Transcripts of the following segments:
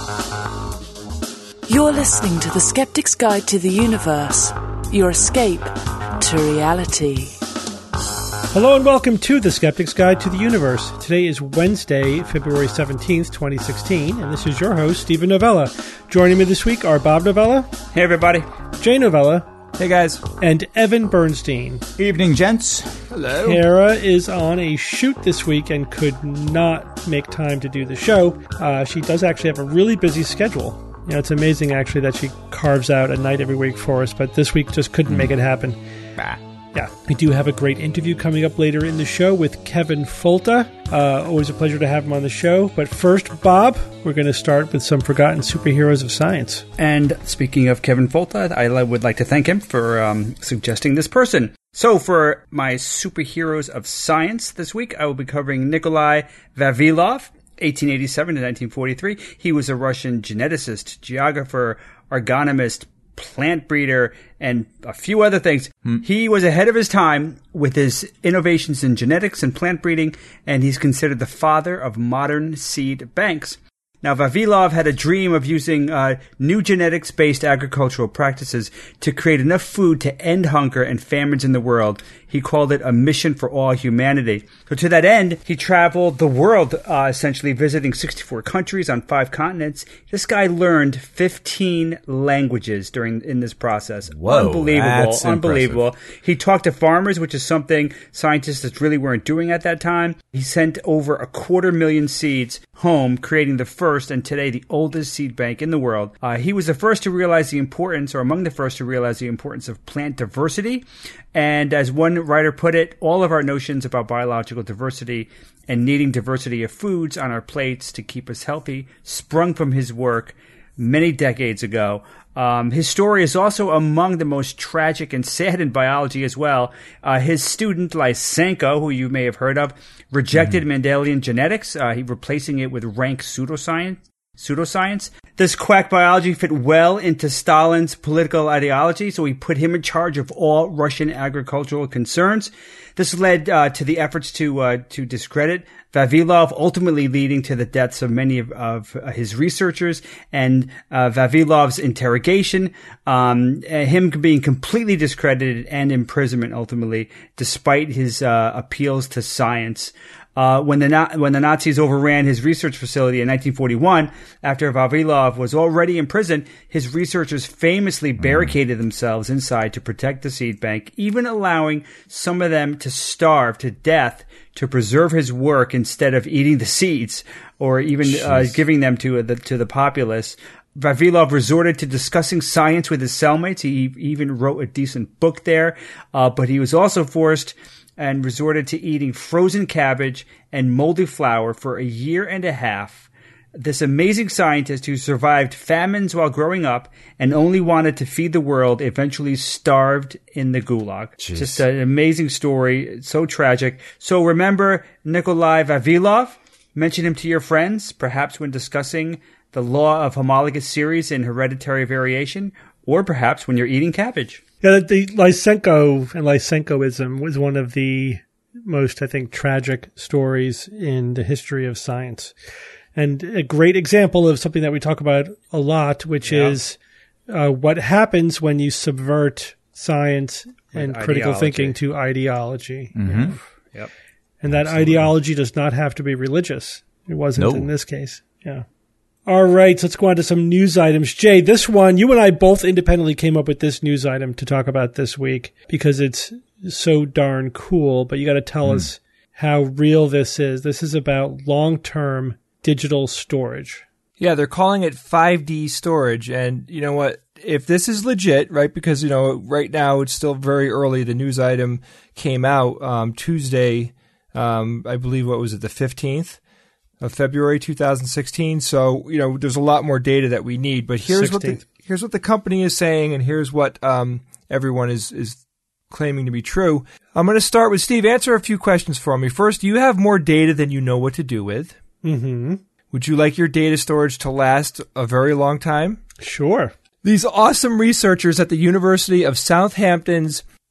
You're listening to The Skeptic's Guide to the Universe, your escape to reality. Hello and welcome to The Skeptic's Guide to the Universe. Today is Wednesday, February 17th, 2016, and this is your host, Stephen Novella. Joining me this week are Bob Novella. Hey, everybody. Jay Novella. Hey, guys. And Evan Bernstein. Evening, gents. Hello. Kara is on a shoot this week and could not make time to do the show. She does actually have a really busy schedule. You know, it's amazing, actually, that she carves out a night every week for us, but this week just couldn't make it happen. Bah. Yeah, we do have a great interview coming up later in the show with Kevin Folta. Always a pleasure to have him on the show. But first, Bob, we're going to start with some forgotten superheroes of science. And speaking of Kevin Folta, I would like to thank him for suggesting this person. So for my superheroes of science this week, I will be covering Nikolai Vavilov, 1887 to 1943. He was a Russian geneticist, geographer, ergonomist, plant breeder, and a few other things. He was ahead of his time with his innovations in genetics and plant breeding, and he's considered the father of modern seed banks. Now, Vavilov had a dream of using new genetics-based agricultural practices to create enough food to end hunger and famines in the world. He called it a mission for all humanity. So to that end, he traveled the world, essentially visiting 64 countries on 5 continents. This guy learned 15 languages in this process. Whoa, Unbelievable. Impressive. He talked to farmers, which is something scientists just really weren't doing at that time. He sent over 250,000 seeds home, creating the first and today the oldest seed bank in the world. He was the first to realize the importance, or among the first to realize the importance of plant diversity. And as one writer put it, all of our notions about biological diversity and needing diversity of foods on our plates to keep us healthy sprung from his work many decades ago. His story is also among the most tragic and sad in biology as well. His student, Lysenko, who you may have heard of, rejected Mendelian genetics, replacing it with rank pseudoscience. This quack biology fit well into Stalin's political ideology, so he put him in charge of all Russian agricultural concerns. This led to the efforts to discredit Vavilov, ultimately leading to the deaths of many of his researchers, and Vavilov's interrogation, him being completely discredited and imprisonment ultimately, despite his appeals to science. When the Nazis overran his research facility in 1941, after Vavilov was already in prison, his researchers famously barricaded themselves inside to protect the seed bank, even allowing some of them to starve to death to preserve his work instead of eating the seeds or even giving them to the populace. Vavilov resorted to discussing science with his cellmates. He even wrote a decent book there, but he was also forced and resorted to eating frozen cabbage and moldy flour for a year and a half. This amazing scientist who survived famines while growing up and only wanted to feed the world eventually starved in the gulag. Jeez. Just an amazing story, so tragic. So remember Nikolai Vavilov. Mention him to your friends, perhaps when discussing the law of homologous series in hereditary variation, or perhaps when you're eating cabbage. Yeah, the Lysenko and Lysenkoism was one of the most, I think, tragic stories in the history of science. And a great example of something that we talk about a lot, which is what happens when you subvert science and critical thinking to ideology. Mm-hmm. Yep. And that ideology does not have to be religious. It wasn't in this case. Yeah. All right, so let's go on to some news items. Jay, this one, you and I both independently came up with this news item to talk about this week because it's so darn cool, but you got to tell us how real this is. This is about long-term digital storage. Yeah, they're calling it 5D storage, and you know what? If this is legit, right, because, you know, right now it's still very early. The news item came out Tuesday, I believe, what was it, the 15th? Of February 2016. So, you know, there's a lot more data that we need. But here's what the company is saying, and here's what everyone is claiming to be true. I'm going to start with Steve. Answer a few questions for me. First, do you have more data than you know what to do with? Mm-hmm. Would you like your data storage to last a very long time? Sure. These awesome researchers at the University of Southampton's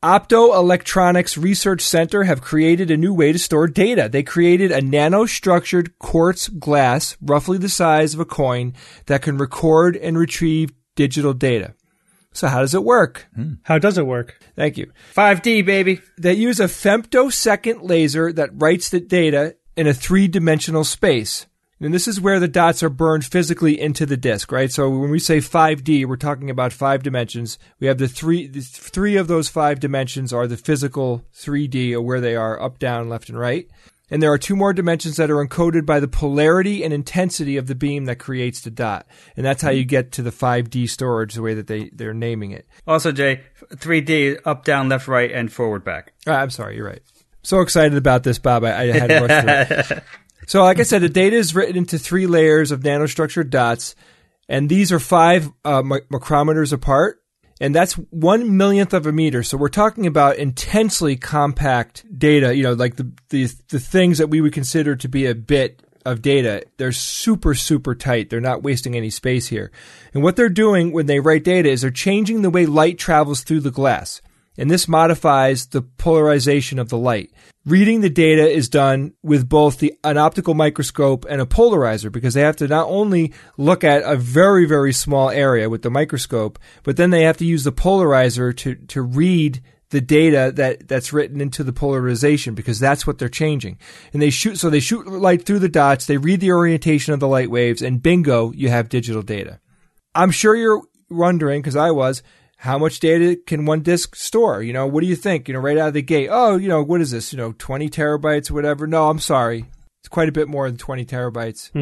Optoelectronics Research Center have created a new way to store data. They created a nanostructured quartz glass, roughly the size of a coin, that can record and retrieve digital data. So how does it work? How does it work? Thank you. 5D, baby. They use a femtosecond laser that writes the data in a three-dimensional space. And this is where the dots are burned physically into the disk, right? So when we say 5D, we're talking about 5 dimensions. We have the three of those 5 dimensions are the physical 3D, or where they are, up, down, left, and right. And there are 2 more dimensions that are encoded by the polarity and intensity of the beam that creates the dot. And that's how you get to the 5D storage, the way that they're naming it. Also, Jay, 3D, up, down, left, right, and forward, back. I'm sorry, you're right. So excited about this, Bob. I had to rush through it. So like I said, the data is written into 3 layers of nanostructured dots, and these are 5 micrometers apart, and that's 1/1,000,000th of a meter. So we're talking about intensely compact data, like the things that we would consider to be a bit of data. They're super, super tight. They're not wasting any space here. And what they're doing when they write data is they're changing the way light travels through the glass. And this modifies the polarization of the light. Reading the data is done with both an optical microscope and a polarizer, because they have to not only look at a very, very small area with the microscope, but then they have to use the polarizer to read the data that's written into the polarization, because that's what they're changing. And they shoot light through the dots, they read the orientation of the light waves, and bingo, you have digital data. I'm sure you're wondering, because I was, how much data can one disk store? What do you think? Right out of the gate. Oh, what is this? 20 terabytes or whatever. No, I'm sorry. It's quite a bit more than 20 terabytes.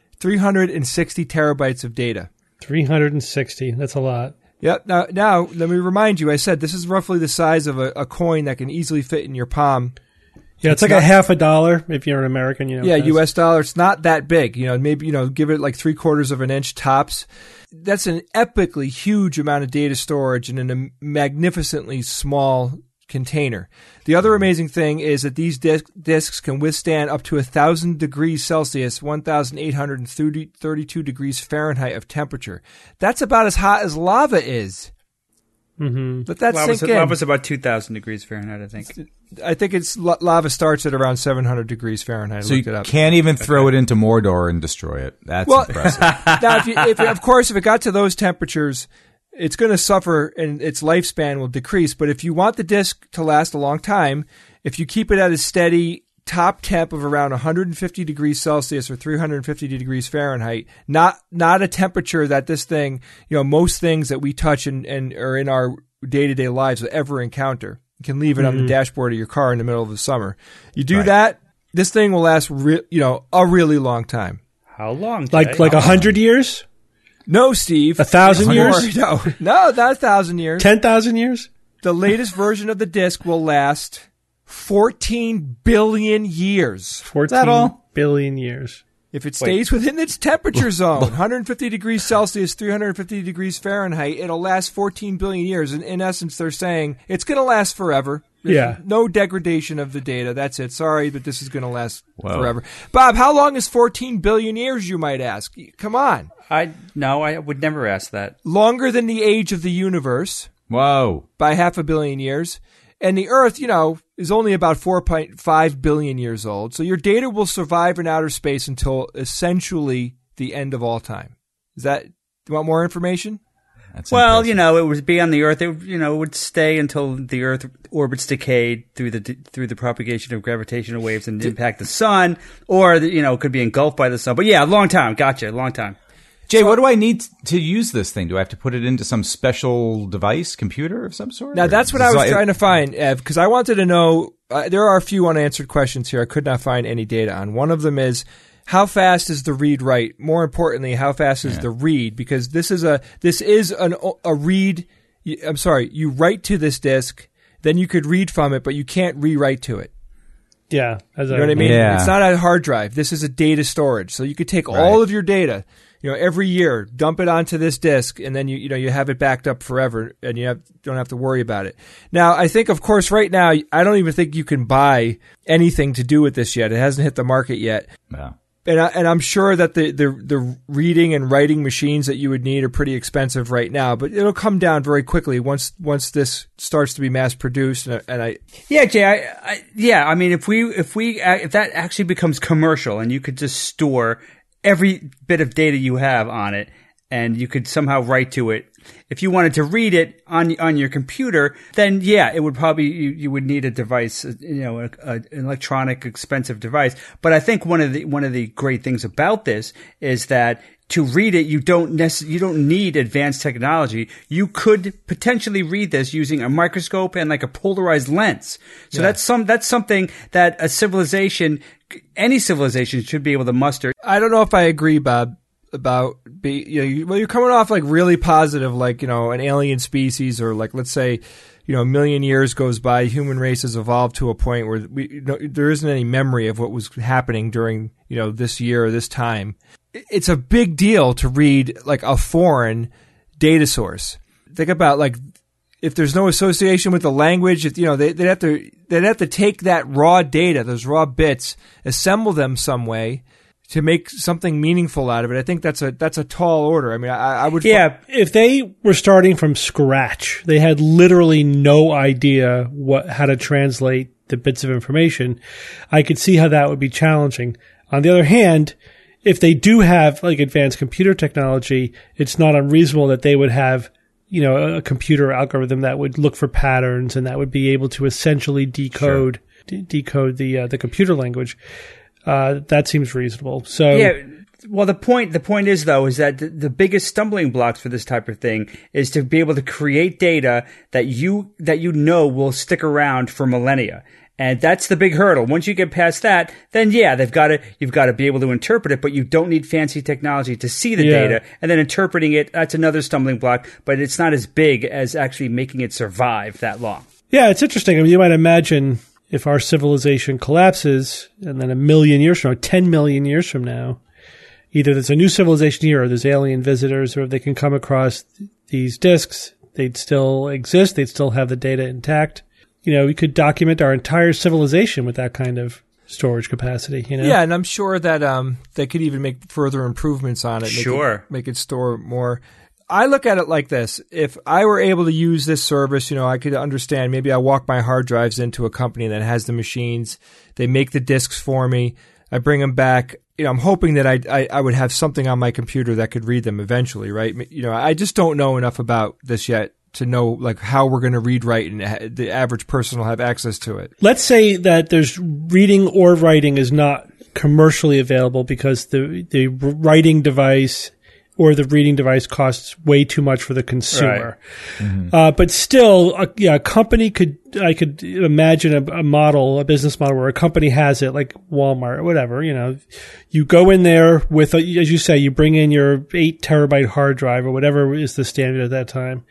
360 terabytes of data. 360. That's a lot. Yep. Now, let me remind you, I said this is roughly the size of a coin that can easily fit in your palm. Yeah, it's like a half a dollar if you're an American. Yeah, U.S. dollar. It's not that big. Maybe, give it like 3/4 of an inch tops. That's an epically huge amount of data storage in a magnificently small container. The other amazing thing is that these disks can withstand up to 1,000 degrees Celsius, 1,832 degrees Fahrenheit of temperature. That's about as hot as lava is. Mm-hmm. But that's lava's about 2,000 degrees Fahrenheit, I think. I think it's lava starts at around 700 degrees Fahrenheit. So you can't even throw it into Mordor and destroy it. That's impressive. Now, if it got to those temperatures, it's going to suffer and its lifespan will decrease. But if you want the disk to last a long time, if you keep it at a steady top temp of around 150 degrees Celsius or 350 degrees Fahrenheit, not a temperature that this thing, most things that we touch and are in our day-to-day lives will ever encounter. You can leave it on the dashboard of your car in the middle of the summer. You do that, this thing will last, a really long time. How long? Like 100 years? No, Steve. 1,000 years? No, not 1,000 years. 10,000 years? The latest version of the disk will last 14 billion years. 14 billion years. If it stays within its temperature zone, 150 degrees Celsius, 350 degrees Fahrenheit, it'll last 14 billion years. And in essence, they're saying it's going to last forever. There's no degradation of the data. That's it. Sorry, but this is going to last forever. Bob, how long is 14 billion years, you might ask? Come on. I would never ask that. Longer than the age of the universe. Whoa. By 500 million years. And the Earth, is only about 4.5 billion years old. So your data will survive in outer space until essentially the end of all time. Do you want more information? That's impressive. It would be on the Earth. It would stay until the Earth orbits decayed through the propagation of gravitational waves and impact the sun, or it could be engulfed by the sun. But yeah, a long time. Gotcha, a long time. Jay, what do I need to use this thing? Do I have to put it into some special device, computer of some sort? Now, that's what I was trying to find, Ev, because I wanted to know, there are a few unanswered questions here I could not find any data on. One of them is, how fast is the read-write? More importantly, how fast is the read? Because this is a read, I'm sorry, you write to this disk, then you could read from it, but you can't rewrite to it. Yeah. You know what I mean? Yeah. It's not a hard drive. This is a data storage. So you could take all of your data, every year, dump it onto this disk, and then you have it backed up forever, and don't have to worry about it. Now, I think, of course, right now, I don't even think you can buy anything to do with this yet. It hasn't hit the market yet. No. And I'm sure that the reading and writing machines that you would need are pretty expensive right now, but it'll come down very quickly once this starts to be mass produced. Yeah, Jay, I mean, if that actually becomes commercial and you could just store every bit of data you have on it, and you could somehow write to it. If you wanted to read it on your computer, then yeah, it would probably you would need a device, an electronic expensive device. But I think one of the great things about this is that to read it, you don't need advanced technology. You could potentially read this using a microscope and like a polarized lens. So that's something that any civilization should be able to muster. I don't know if I agree, Bob, about you're coming off like really positive, like, an alien species, or like, let's say, a million years goes by, human race has evolved to a point where there isn't any memory of what was happening during, this year or this time. It's a big deal to read like a foreign data source. Think about like if there's no association with the language, they'd have to take that raw data, those raw bits, assemble them some way to make something meaningful out of it. I think that's a tall order. I mean, I would... Yeah, if they were starting from scratch, they had literally no idea how to translate the bits of information, I could see how that would be challenging. On the other hand, if they do have like advanced computer technology, it's not unreasonable that they would have, a computer algorithm that would look for patterns and that would be able to essentially decode the computer language. That seems reasonable. So yeah. Well, the point is though, is that the biggest stumbling blocks for this type of thing is to be able to create data that will stick around for millennia. And that's the big hurdle. Once you get past that, then yeah, you've got to be able to interpret it, but you don't need fancy technology to see the data. And then interpreting it, that's another stumbling block, but it's not as big as actually making it survive that long. Yeah, it's interesting. I mean, you might imagine if our civilization collapses and then 10 million years from now, either there's a new civilization here or there's alien visitors, or if they can come across these disks, they'd still exist. They'd still have the data intact. We could document our entire civilization with that kind of storage capacity, Yeah, and I'm sure that they could even make further improvements on it. Sure. Make it store more. I look at it like this. If I were able to use this service, I could understand. Maybe I walk my hard drives into a company that has the machines. They make the disks for me. I bring them back. I'm hoping that I would have something on my computer that could read them eventually, right? I just don't know enough about this yet to know like how we're going to read, write, and the average person will have access to it. Let's say that there's reading or writing is not commercially available because the writing device or the reading device costs way too much for the consumer. Right. Mm-hmm. But still, a company I could imagine a business model where a company has it, like Walmart or whatever, you go in there with, as you say, you bring in your 8 terabyte hard drive or whatever is the standard at that time.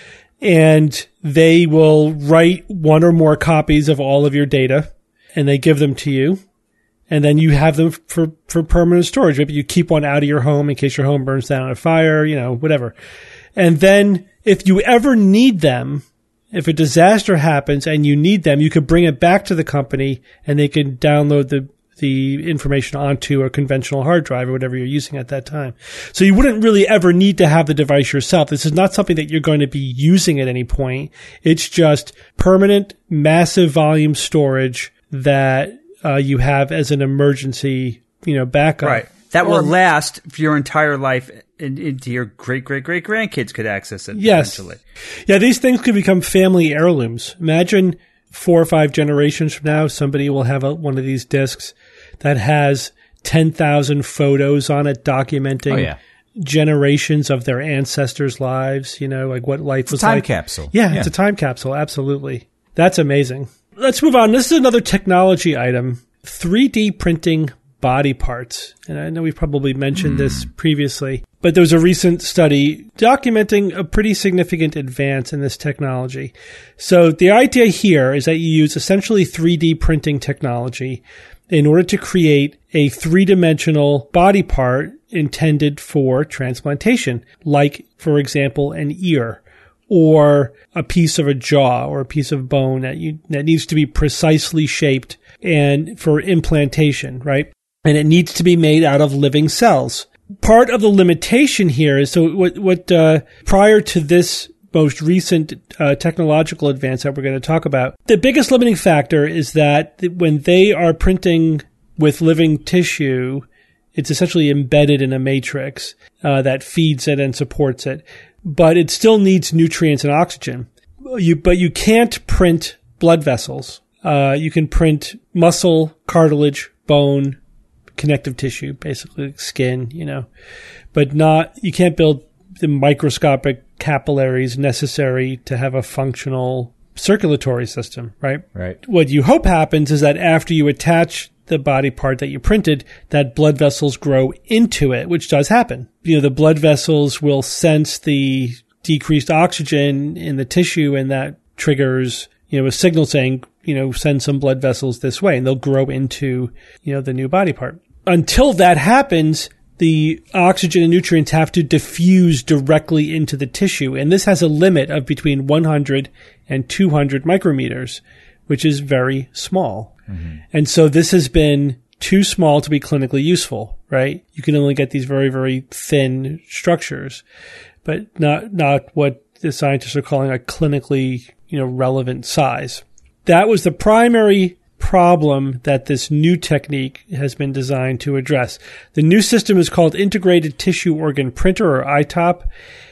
And they will write one or more copies of all of your data and they give them to you. And then you have them for permanent storage. Maybe you keep one out of your home in case your home burns down in a fire, whatever. And then if you ever need them, if a disaster happens and you need them, you could bring it back to the company and they can download the information onto a conventional hard drive or whatever you're using at that time. So you wouldn't really ever need to have the device yourself. This is not something that you're going to be using at any point. It's just permanent, massive volume storage that you have as an emergency, backup. Right. That will last for your entire life into your great-great-great-grandkids could access it eventually. Yeah, these things could become family heirlooms. Imagine 4 or 5 generations from now, somebody will have one of these discs that has 10,000 photos on it documenting generations of their ancestors' lives, like what life was like. It's a time capsule. Yeah, it's a time capsule, absolutely. That's amazing. Let's move on. This is another technology item, 3D printing body parts. And I know we've probably mentioned this previously, but there was a recent study documenting a pretty significant advance in this technology. So the idea here is that you use essentially 3D printing technology in order to create a 3-dimensional body part intended for transplantation, like, for example, an ear, or a piece of a jaw or a piece of bone that needs to be precisely shaped and for implantation, right? and it needs to be made out of living cells. Part of the limitation here is, so what prior to this most recent technological advance that we're going to talk about, the biggest limiting factor is that when they are printing with living tissue, it's essentially embedded in a matrix that feeds it and supports it. But it still needs nutrients and oxygen. But you can't print blood vessels. You can print muscle, cartilage, bone, connective tissue, basically skin, but you can't build the microscopic capillaries necessary to have a functional circulatory system, right? Right. What you hope happens is that after you attach the body part that you printed, that blood vessels grow into it, which does happen. The blood vessels will sense the decreased oxygen in the tissue, and that triggers, a signal saying, send some blood vessels this way, and they'll grow into, the new body part. Until that happens, the oxygen and nutrients have to diffuse directly into the tissue. And this has a limit of between 100 and 200 micrometers, which is very small. Mm-hmm. And so this has been too small to be clinically useful, right? You can only get these very, very thin structures, but not what the scientists are calling a clinically, relevant size. That was the primary problem that this new technique has been designed to address. The new system is called Integrated Tissue Organ Printer, or ITOP,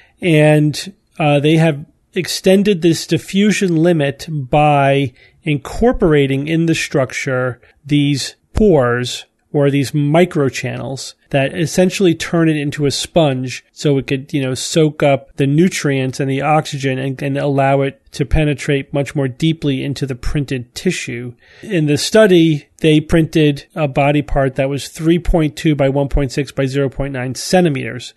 and they have extended this diffusion limit by incorporating in the structure these pores, or these microchannels, that essentially turn it into a sponge so it could, soak up the nutrients and the oxygen and allow it to penetrate much more deeply into the printed tissue. In the study, they printed a body part that was 3.2 by 1.6 by 0.9 centimeters.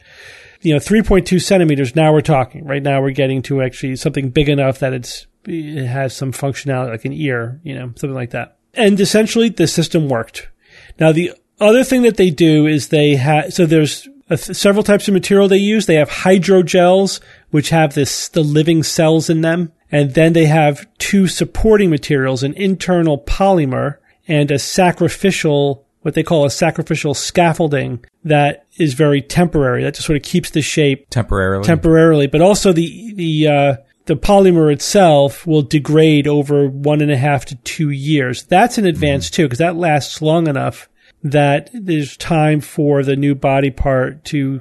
3.2 centimeters, now we're talking. Right now we're getting to actually something big enough that it has some functionality, like an ear, something like that. And essentially, the system worked. Now, the other thing that they do is there's several types of material they use. They have hydrogels, which have the living cells in them. And then they have two supporting materials, an internal polymer and what they call a sacrificial scaffolding that is very temporary. That just sort of keeps the shape temporarily. But also the polymer itself will degrade over 1.5 to 2 years. That's an advance too, because that lasts long enough that there's time for the new body part to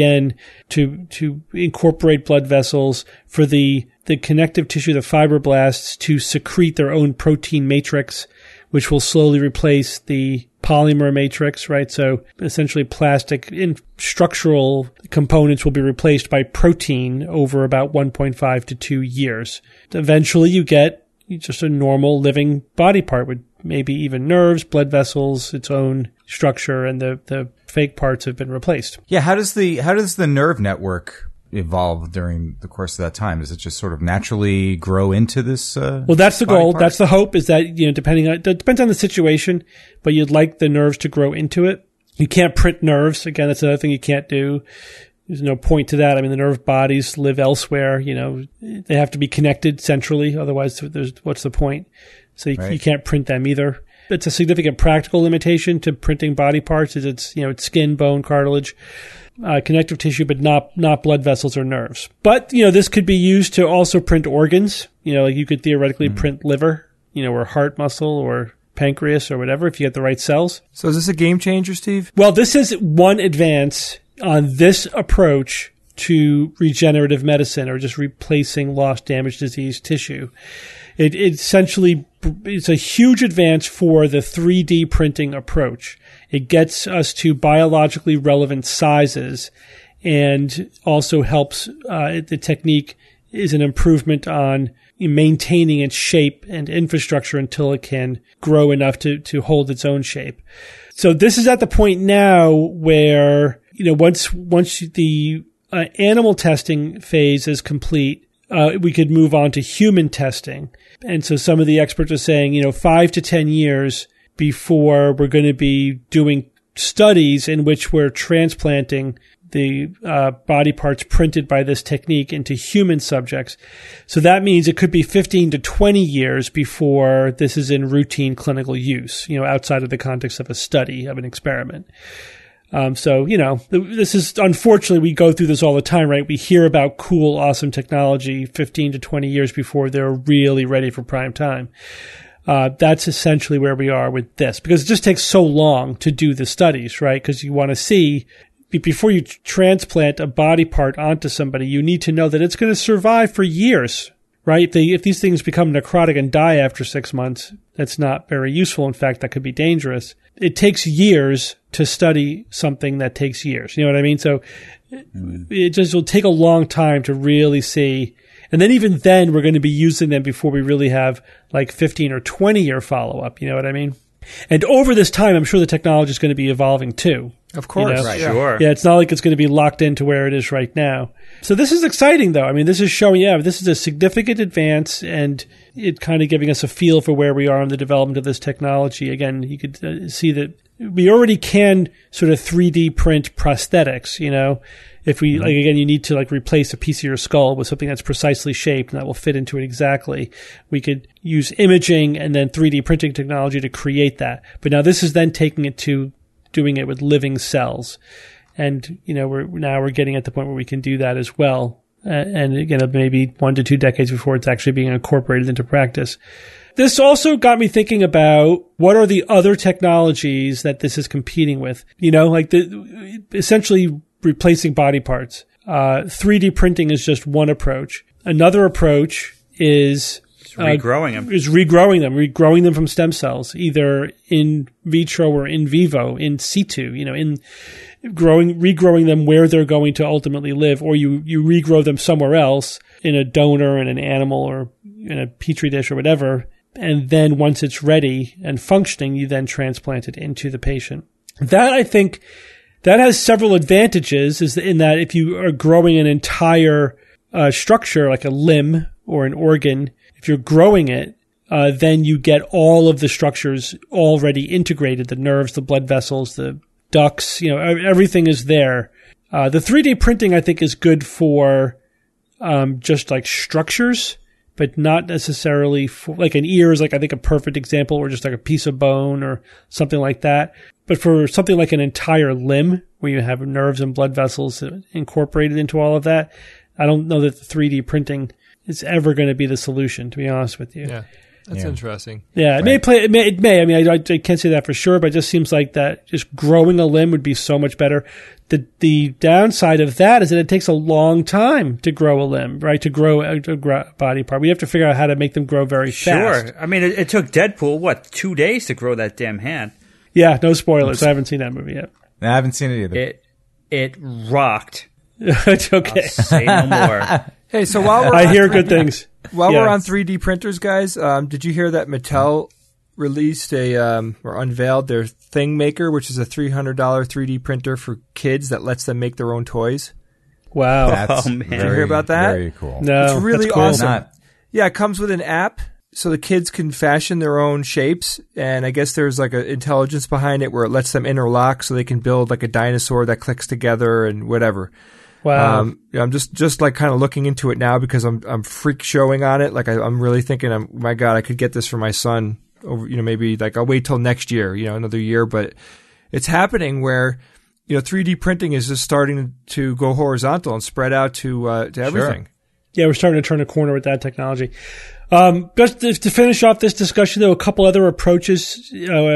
incorporate blood vessels, for the connective tissue, the fibroblasts, to secrete their own protein matrix, which will slowly replace the polymer matrix, right? So essentially plastic structural components will be replaced by protein over about 1.5 to 2 years. Eventually you get just a normal living body part with maybe even nerves, blood vessels, its own structure, and the fake parts have been replaced. Yeah, how does the nerve network evolve during the course of that time? Does it just sort of naturally grow into this? Well, that's the goal. Part? That's the hope, is that, it depends on the situation, but you'd like the nerves to grow into it. You can't print nerves. Again, that's another thing you can't do. There's no point to that. I mean, the nerve bodies live elsewhere. They have to be connected centrally. Otherwise, what's the point? So you can't print them either. It's a significant practical limitation to printing body parts. It's skin, bone, cartilage, connective tissue, but not blood vessels or nerves. But, this could be used to also print organs. Like you could theoretically print liver, or heart muscle or pancreas or whatever if you get the right cells. So is this a game changer, Steve? Well, this is one advance on this approach to regenerative medicine, or just replacing lost, damaged, diseased tissue. It essentially, it's a huge advance for the 3D printing approach. It gets us to biologically relevant sizes, and also helps, the technique is an improvement on maintaining its shape and infrastructure until it can grow enough to hold its own shape. So this is at the point now where, once the animal testing phase is complete, we could move on to human testing. And so some of the experts are saying, 5 to 10 years before we're going to be doing studies in which we're transplanting the body parts printed by this technique into human subjects. So that means it could be 15 to 20 years before this is in routine clinical use, outside of the context of a study, of an experiment. So, this is, unfortunately, we go through this all the time, right? We hear about cool, awesome technology 15 to 20 years before they're really ready for prime time. That's essentially where we are with this, because it just takes so long to do the studies, right? Because you want to see, before you transplant a body part onto somebody, you need to know that it's going to survive for years, right? If these things become necrotic and die after 6 months, that's not very useful. In fact, that could be dangerous. It takes years to study something that takes years. You know what I mean? So it just will take a long time to really see. And then even then, we're going to be using them before we really have like 15 or 20 year follow-up. You know what I mean? And over this time, I'm sure the technology is going to be evolving too. Of course. Right. Sure. Yeah, it's not like it's going to be locked into where it is right now. So this is exciting, though. I mean, this is showing, this is a significant advance, and it kind of giving us a feel for where we are in the development of this technology. Again, you could see that we already can sort of 3D print prosthetics, If we, again, you need to replace a piece of your skull with something that's precisely shaped and that will fit into it exactly. We could use imaging and then 3D printing technology to create that. But now this is then taking it to doing it with living cells. And, we're getting at the point where we can do that as well. And again, maybe 1 to 2 decades before it's actually being incorporated into practice. This also got me thinking about what are the other technologies that this is competing with, essentially replacing body parts. 3D printing is just one approach. Another approach is regrowing them from stem cells, either in vitro or in vivo, in situ, regrowing them where they're going to ultimately live, or you regrow them somewhere else in a donor, in an animal, or in a petri dish or whatever. And then once it's ready and functioning, you then transplant it into the patient. That, I think, that has several advantages, is in that if you are growing an entire structure, like a limb or an organ, if you're growing it, then you get all of the structures already integrated, the nerves, the blood vessels, the ducts, everything is there. The 3D printing, I think, is good for just like structures, but not necessarily for, like an ear is I think a perfect example, or just like a piece of bone or something like that. But for something like an entire limb where you have nerves and blood vessels incorporated into all of that, I don't know that the 3D printing is ever going to be the solution, to be honest with you. Yeah, that's interesting. Yeah, it may. I mean, I can't say that for sure, but it just seems like that just growing a limb would be so much better. The downside of that is that it takes a long time to grow a limb, right? To grow a body part. We have to figure out how to make them grow very fast. Sure. I mean, it took Deadpool, 2 days to grow that damn hand? Yeah, no spoilers. I haven't seen that movie yet. I haven't seen it either. It rocked. It's okay. I'll say no more. Hey, so while I hear good things. While we're on 3D printers, guys, did you hear that Mattel released or unveiled their Thing Maker, which is a $300 3D printer for kids that lets them make their own toys? Wow. That's man. Did you hear about that? Very cool. No, it's really that's cool. awesome. Yeah, it comes with an app, so the kids can fashion their own shapes, and I guess there's like an intelligence behind it where it lets them interlock so they can build like a dinosaur that clicks together and whatever. Wow. I'm just like kind of looking into it now because I'm freak showing on it. Like I'm really thinking, my God, I could get this for my son over, maybe like I'll wait till next year, another year, but it's happening where, 3D printing is just starting to go horizontal and spread out to everything. Sure. Yeah, we're starting to turn a corner with that technology. Just to finish off this discussion, though, a couple other approaches.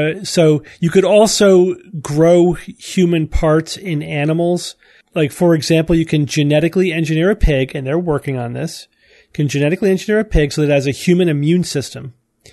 So you could also grow human parts in animals. Like, for example, you can genetically engineer a pig, and they're working on this. You can genetically engineer a pig so that it has a human immune system.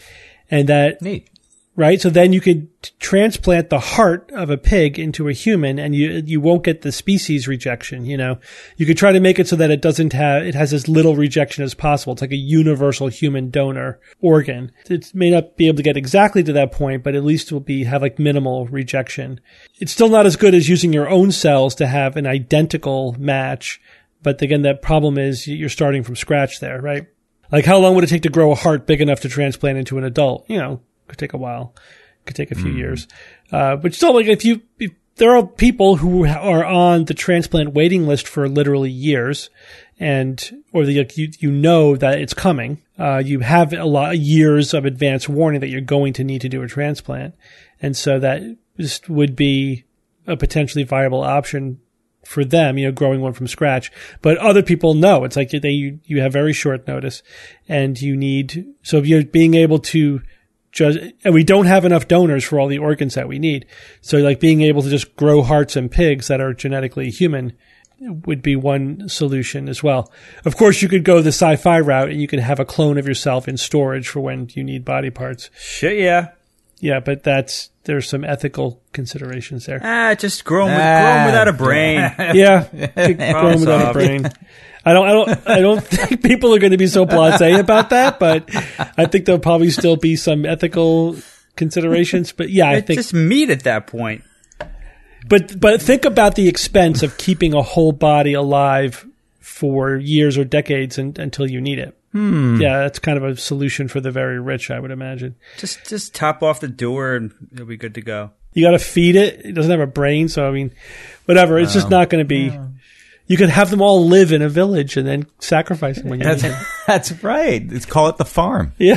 And that, neat. Right? So then you could transplant the heart of a pig into a human, and you won't get the species rejection, You could try to make it so that it has as little rejection as possible. It's like a universal human donor organ. It may not be able to get exactly to that point, but at least it will have like minimal rejection. It's still not as good as using your own cells to have an identical match. But again, that problem is you're starting from scratch there, right? Like, how long would it take to grow a heart big enough to transplant into an adult? Could take a while. Could take a few years. But still, like, if there are people who are on the transplant waiting list for literally years, or you know that it's coming. You have a lot of years of advance warning that you're going to need to do a transplant, and so that just would be a potentially viable option for them, growing one from scratch. But other people know it's like you have very short notice, and so if you're being able to and we don't have enough donors for all the organs that we need. So like being able to just grow hearts in pigs that are genetically human would be one solution as well. Of course, you could go the sci-fi route and you could have a clone of yourself in storage for when you need body parts. Shit, yeah. Yeah, but there's some ethical considerations there. Just grow them without a brain. Yeah, grow them without a brain. I don't think people are going to be so blasé about that, but I think there'll probably still be some ethical considerations. But yeah, I think just meat at that point. But think about the expense of keeping a whole body alive for years or decades until you need it. Yeah, that's kind of a solution for the very rich, I would imagine. Just top off the door and it'll be good to go. You got to feed it. It doesn't have a brain, so I mean, whatever. It's just not going to be. You could have them all live in a village and then sacrifice them when you need them. That's right. Call it the farm. Yeah.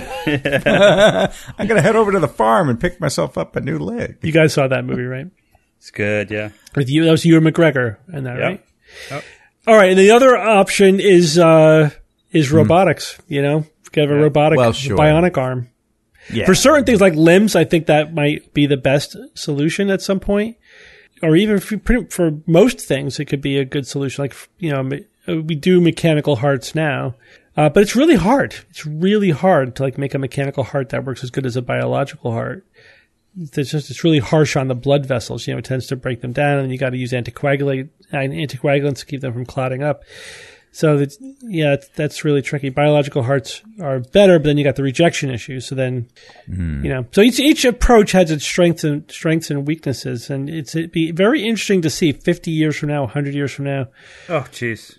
I'm going to head over to the farm and pick myself up a new leg. You guys saw that movie, right? It's good, yeah. With you, that was Ewan McGregor in that, right? Yep. All right, and the other option is robotics. Have a robotic bionic arm. Yeah. For certain things like limbs, I think that might be the best solution at some point. Or even for most things, it could be a good solution. Like, we do mechanical hearts now, but it's really hard. It's really hard to make a mechanical heart that works as good as a biological heart. It's really harsh on the blood vessels. It tends to break them down, and you got to use anticoagulants to keep them from clotting up. So that's really tricky. Biological hearts are better, but then you got the rejection issue. So then, so each approach has its strengths and weaknesses, and it'd be very interesting to see 50 years from now, 100 years from now. Oh, jeez.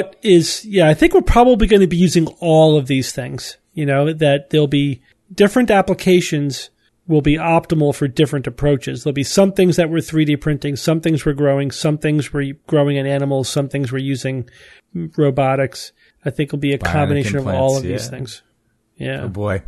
I think we're probably going to be using all of these things. That there'll be different applications will be optimal for different approaches. There'll be some things that we're 3D printing, some things we're growing, some things we're growing in animals, some things we're using robotics. I think it'll be a combination of all of these things. Yeah. Oh boy.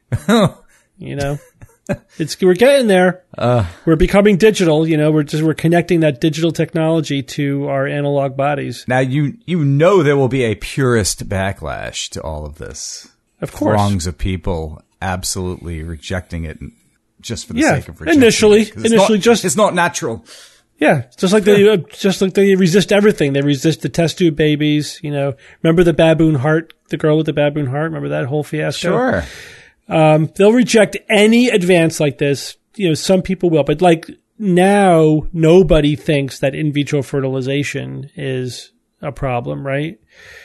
We're getting there. We're becoming digital. We're connecting that digital technology to our analog bodies. Now there will be a purist backlash to all of this. Of course, throngs of people absolutely rejecting it just for the sake of rejecting initially, it. It's not natural. Yeah, just like they resist everything. They resist the test tube babies. Remember the baboon heart, the girl with the baboon heart. Remember that whole fiasco? Sure. They'll reject any advance like this. Some people will, but now nobody thinks that in vitro fertilization is a problem, right?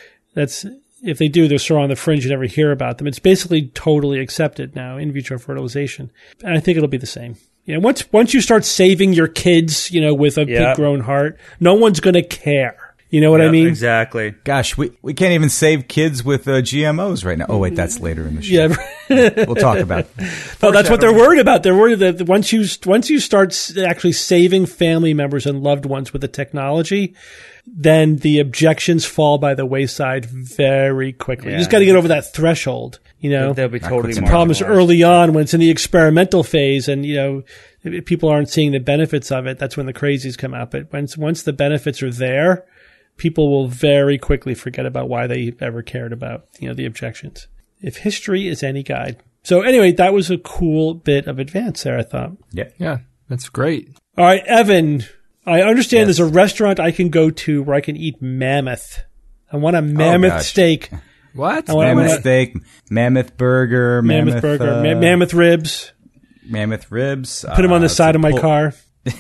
If they do, they're sort of on the fringe. You never hear about them. It's basically totally accepted now, in vitro fertilization. And I think it'll be the same. Once you start saving your kids, with a big grown heart, no one's going to care. You know what I mean? Exactly. Gosh, we can't even save kids with GMOs right now. Oh, wait, that's later in the show. Yeah. We'll talk about that. Oh, that's what they're worried about. They're worried that once you start actually saving family members and loved ones with the technology, then the objections fall by the wayside very quickly. You just got to get over that threshold. They'll be totally. The problem is early on when it's in the experimental phase, and people aren't seeing the benefits of it. That's when the crazies come out. But once the benefits are there, people will very quickly forget about why they ever cared about the objections. If history is any guide. So anyway, that was a cool bit of advance there, I thought. Yeah, that's great. All right, Evan. I understand there's a restaurant I can go to where I can eat mammoth. I want a mammoth steak. What? Mammoth steak, mammoth burger, mammoth ribs. Mammoth ribs. Put them on the side of my car.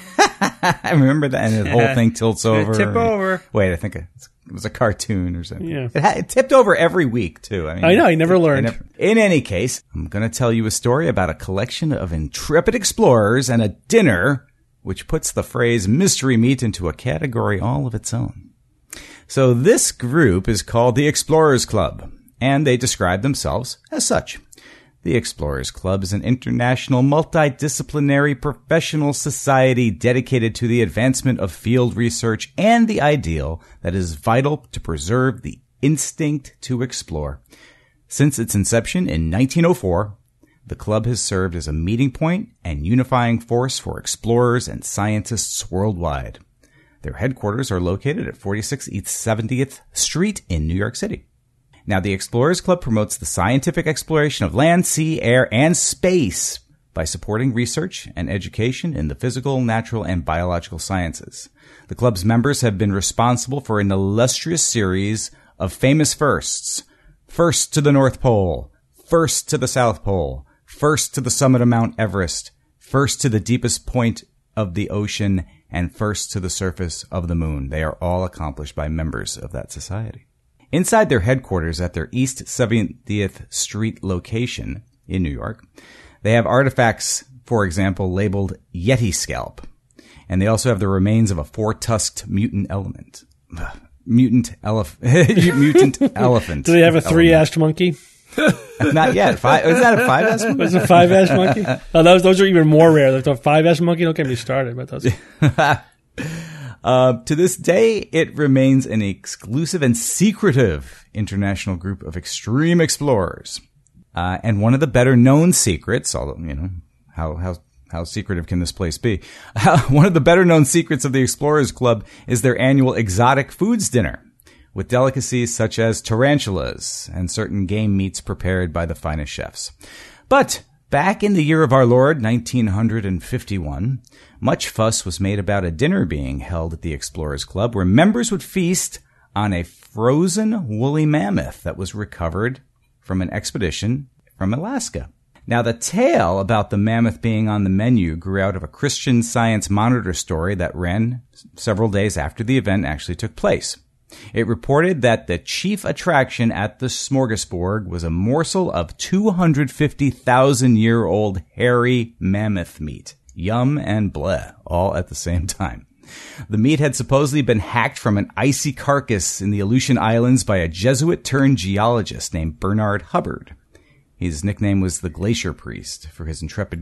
I remember that, and the whole thing tilts over. Tip over. Wait, I think it was a cartoon or something. Yeah. It tipped over every week, too. I know, I never learned. In any case, I'm going to tell you a story about a collection of intrepid explorers and a dinner which puts the phrase mystery meat into a category all of its own. So this group is called the Explorers Club, and they describe themselves as such. The The Explorers Club is an international, multidisciplinary professional society dedicated to the advancement of field research and the ideal that is vital to preserve the instinct to explore. Since its inception in 1904, the club has served as a meeting point and unifying force for explorers and scientists worldwide. Their headquarters are located at 46 East 70th Street in New York City. Now, the Explorers Club promotes the scientific exploration of land, sea, air, and space by supporting research and education in the physical, natural, and biological sciences. The club's members have been responsible for an illustrious series of famous firsts. First to the North Pole, first to the South Pole, first to the summit of Mount Everest, first to the deepest point of the ocean, and first to the surface of the moon. They are all accomplished by members of that society. Inside their headquarters at their East 70th Street location in New York, they have artifacts, for example, labeled Yeti Scalp. And they also have the remains of a four-tusked mutant elephant. Mutant elephant. Do they have a three-assed monkey? Not yet. Is that a five-assed monkey? Was it a five-assed monkey? Oh, those are even more rare. There's a five-assed monkey. Don't get me started. But those. To this day, it remains an exclusive and secretive international group of extreme explorers. And one of the better-known secrets, although, how secretive can this place be? One of the better-known secrets of the Explorers Club is their annual exotic foods dinner, with delicacies such as tarantulas and certain game meats prepared by the finest chefs. But back in the year of our Lord, 1951, much fuss was made about a dinner being held at the Explorers Club where members would feast on a frozen woolly mammoth that was recovered from an expedition from Alaska. Now, the tale about the mammoth being on the menu grew out of a Christian Science Monitor story that ran several days after the event actually took place. It reported that the chief attraction at the smorgasbord was a morsel of 250,000-year-old hairy mammoth meat. Yum and bleh, all at the same time. The meat had supposedly been hacked from an icy carcass in the Aleutian Islands by a Jesuit-turned-geologist named Bernard Hubbard. His nickname was the Glacier Priest for his intrepid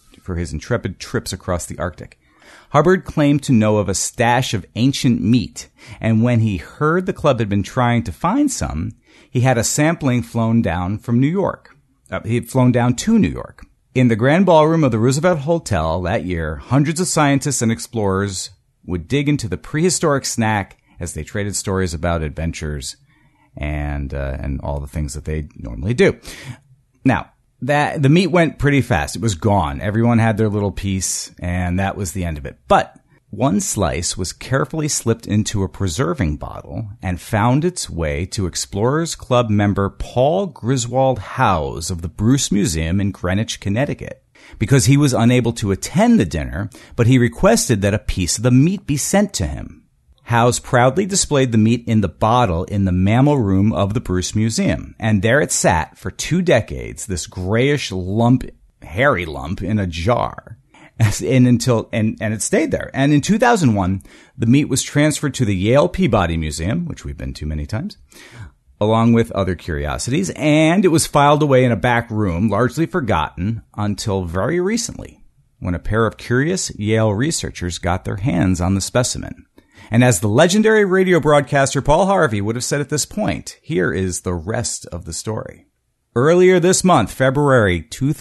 trips across the Arctic. Hubbard claimed to know of a stash of ancient meat, and when he heard the club had been trying to find some, he had a sampling flown down from New York. He had flown down to New York. In the Grand Ballroom of the Roosevelt Hotel that year, hundreds of scientists and explorers would dig into the prehistoric snack as they traded stories about adventures and all the things that they normally do. Now, the meat went pretty fast. It was gone. Everyone had their little piece, and that was the end of it. But one slice was carefully slipped into a preserving bottle and found its way to Explorers Club member Paul Griswold Howes of the Bruce Museum in Greenwich, Connecticut, because he was unable to attend the dinner, but he requested that a piece of the meat be sent to him. Howes proudly displayed the meat in the bottle in the mammal room of the Bruce Museum, and there it sat for 2 decades, this grayish lump, hairy lump in a jar. And it stayed there. And in 2001, the meat was transferred to the Yale Peabody Museum, which we've been to many times, along with other curiosities, and it was filed away in a back room, largely forgotten, until very recently, when a pair of curious Yale researchers got their hands on the specimen. And as the legendary radio broadcaster Paul Harvey would have said at this point, here is the rest of the story. Earlier this month, February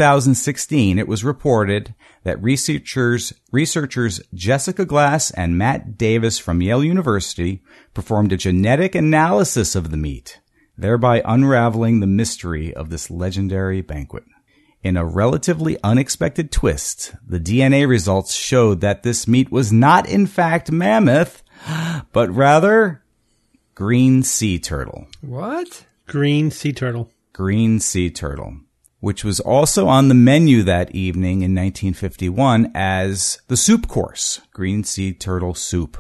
2016, it was reported that researchers Jessica Glass and Matt Davis from Yale University performed a genetic analysis of the meat, thereby unraveling the mystery of this legendary banquet. In a relatively unexpected twist, the DNA results showed that this meat was not in fact mammoth, but rather green sea turtle. What? Green sea turtle. Green sea turtle, which was also on the menu that evening in 1951 as the soup course, green sea turtle soup.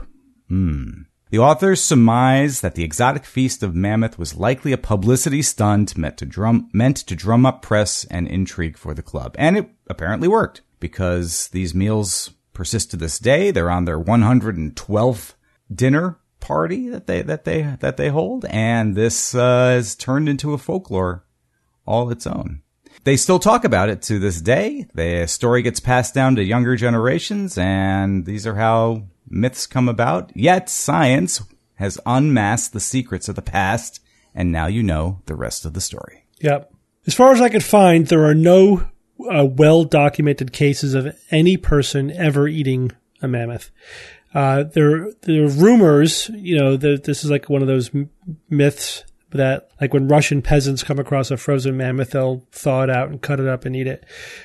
The authors surmise that the exotic feast of mammoth was likely a publicity stunt meant to drum up press and intrigue for the club. And it apparently worked, because these meals persist to this day. They're on their 112th dinner party that they hold, and this has turned into a folklore all its own. They still talk about it to this day. The story gets passed down to younger generations, and these are how myths come about. Yet science has unmasked the secrets of the past, and now you know the rest of the story. Yep. As far as I could find, there are no well-documented cases of any person ever eating a mammoth. There are rumors, that this is like one of those myths that, like, when Russian peasants come across a frozen mammoth, they'll thaw it out and cut it up and eat it.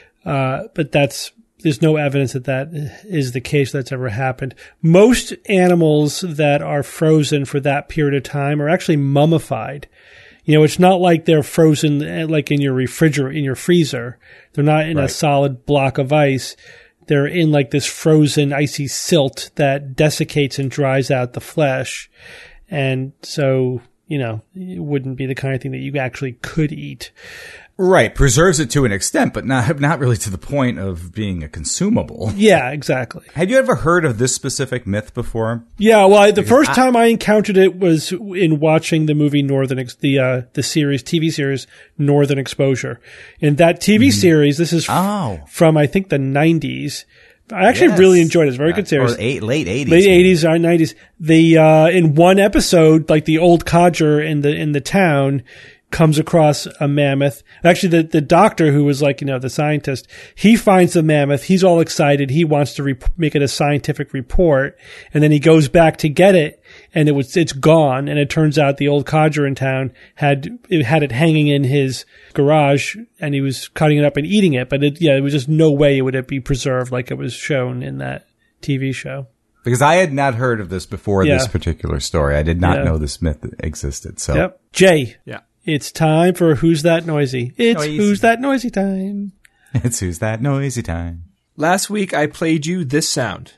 But there's no evidence that is the case that's ever happened. Most animals that are frozen for that period of time are actually mummified. It's not like they're frozen like in your refrigerator, in your freezer. They're not in a solid block of ice. They're in like this frozen icy silt that desiccates and dries out the flesh. And so, it wouldn't be the kind of thing that you actually could eat. Right. Preserves it to an extent, but not really to the point of being a consumable. Yeah, exactly. Had you ever heard of this specific myth before? Yeah, well, the first time I encountered it was in watching the movie the TV series Northern Exposure. In that TV series, this is from, I think, the 90s. I actually really enjoyed it. It's a very good series. Or late 80s. Late 80s or 90s. In one episode, like the old codger in the town comes across a mammoth. Actually, the doctor who was like, the scientist, he finds the mammoth. He's all excited. He wants to make it a scientific report. And then he goes back to get it, and it's gone. And it turns out the old codger in town had it hanging in his garage, and he was cutting it up and eating it. But there was just no way it would be preserved like it was shown in that TV show. Because I had not heard of this before this particular story. I did not know this myth existed. So, yep. Jay. Yeah. It's time for Who's That Noisy? It's noisy. Who's That Noisy time. It's Who's That Noisy time. Last week I played you this sound.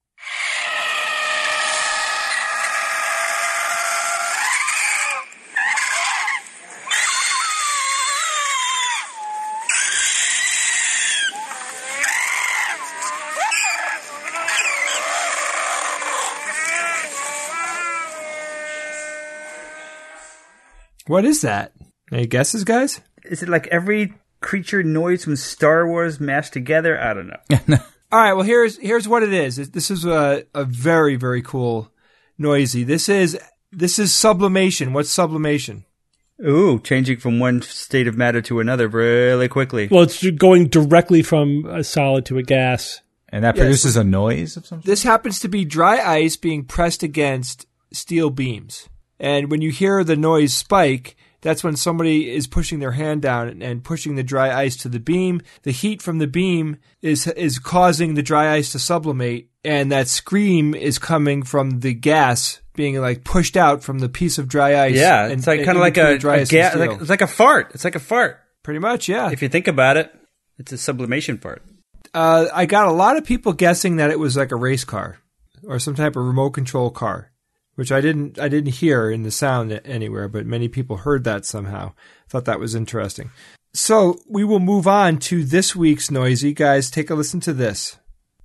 What is that? Any guesses, guys? Is it like every creature noise from Star Wars mashed together? I don't know. All right, well, here's what it is. This is a very, very cool noisy. This is sublimation. What's sublimation? Ooh, changing from one state of matter to another really quickly. Well, it's going directly from a solid to a gas. And that produces a noise of some sort? This happens to be dry ice being pressed against steel beams. And when you hear the noise spike, that's when somebody is pushing their hand down and pushing the dry ice to the beam. The heat from the beam is causing the dry ice to sublimate, and that scream is coming from the gas being like pushed out from the piece of dry ice. Yeah, it's like kind of like a gas. It's like a fart. It's like a fart. Pretty much, yeah. If you think about it, it's a sublimation fart. I got a lot of people guessing that it was like a race car or some type of remote control car, which I didn't hear in the sound anywhere, but many people heard that somehow. Thought that was interesting. So we will move on to this week's noisy. Guys, take a listen to this.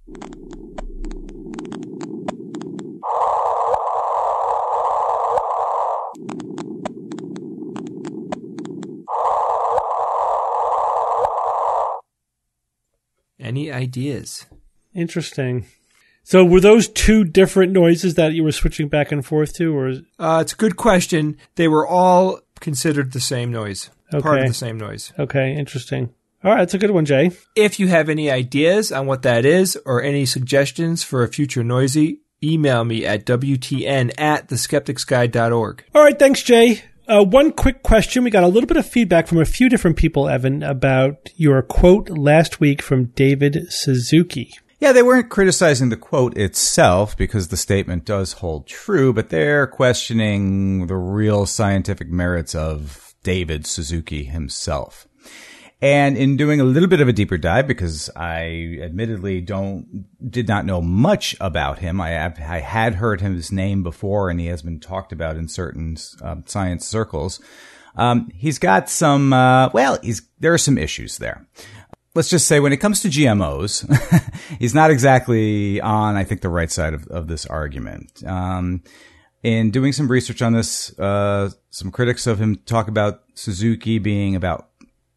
Any ideas? Interesting. So were those two different noises that you were switching back and forth to, or? It's a good question. They were all considered the same noise. Okay. Part of the same noise. Okay, interesting. All right, that's a good one, Jay. If you have any ideas on what that is or any suggestions for a future noisy, email me at wtn@theskepticsguide.org. All right, thanks, Jay. One quick question. We got a little bit of feedback from a few different people, Evan, about your quote last week from David Suzuki. Yeah, they weren't criticizing the quote itself because the statement does hold true, but they're questioning the real scientific merits of David Suzuki himself. And in doing a little bit of a deeper dive, because I admittedly did not know much about him. I had heard his name before, and he has been talked about in certain science circles. He's got some, there are some issues there. Let's just say when it comes to GMOs, he's not exactly on, I think, the right side of this argument. In doing some research on this, some critics of him talk about Suzuki being about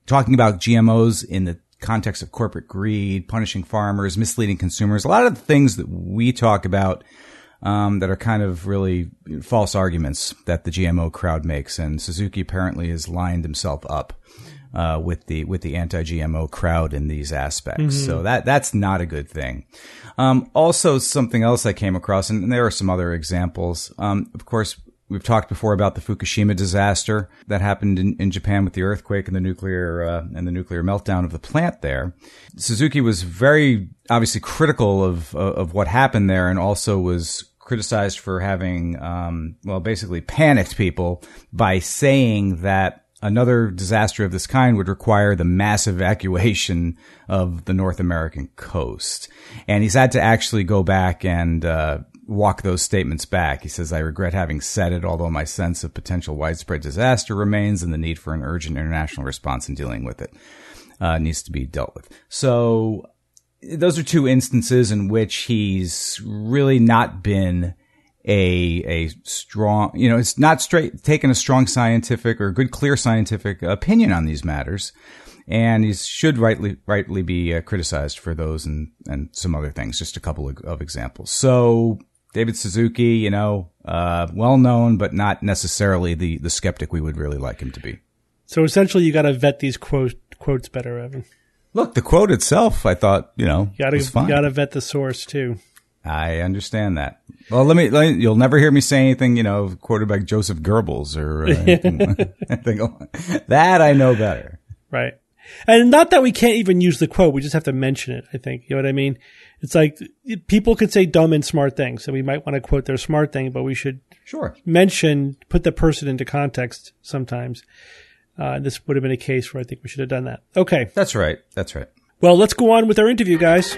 talking about GMOs in the context of corporate greed, punishing farmers, misleading consumers, a lot of the things that we talk about that are kind of really false arguments that the GMO crowd makes. And Suzuki apparently has lined himself up with the anti-GMO crowd in these aspects. Mm-hmm. So that's not a good thing. Also, something else I came across, and there are some other examples. Of course, we've talked before about the Fukushima disaster that happened in Japan with the earthquake and the nuclear meltdown of the plant there. Suzuki was very obviously critical of what happened there, and also was criticized for having, basically panicked people by saying that another disaster of this kind would require the mass evacuation of the North American coast. And he's had to actually go back and walk those statements back. He says, "I regret having said it, although my sense of potential widespread disaster remains and the need for an urgent international response in dealing with it needs to be dealt with." So those are two instances in which he's really not been a strong, it's not taken a strong scientific or good, clear scientific opinion on these matters. And he should rightly be criticized for those and some other things, just a couple of examples. So David Suzuki, well known, but not necessarily the skeptic we would really like him to be. So essentially you got to vet these quotes better, Evan. Look, the quote itself, I thought, was fine. You got to vet the source too. I understand that. Well, you'll never hear me say anything, quoted by Joseph Goebbels or anything that I know better. Right. And not that we can't even use the quote. We just have to mention it, I think. You know what I mean? It's like people could say dumb and smart things, and we might want to quote their smart thing, but we should put the person into context sometimes. This would have been a case where I think we should have done that. Okay. That's right. Well, let's go on with our interview, guys.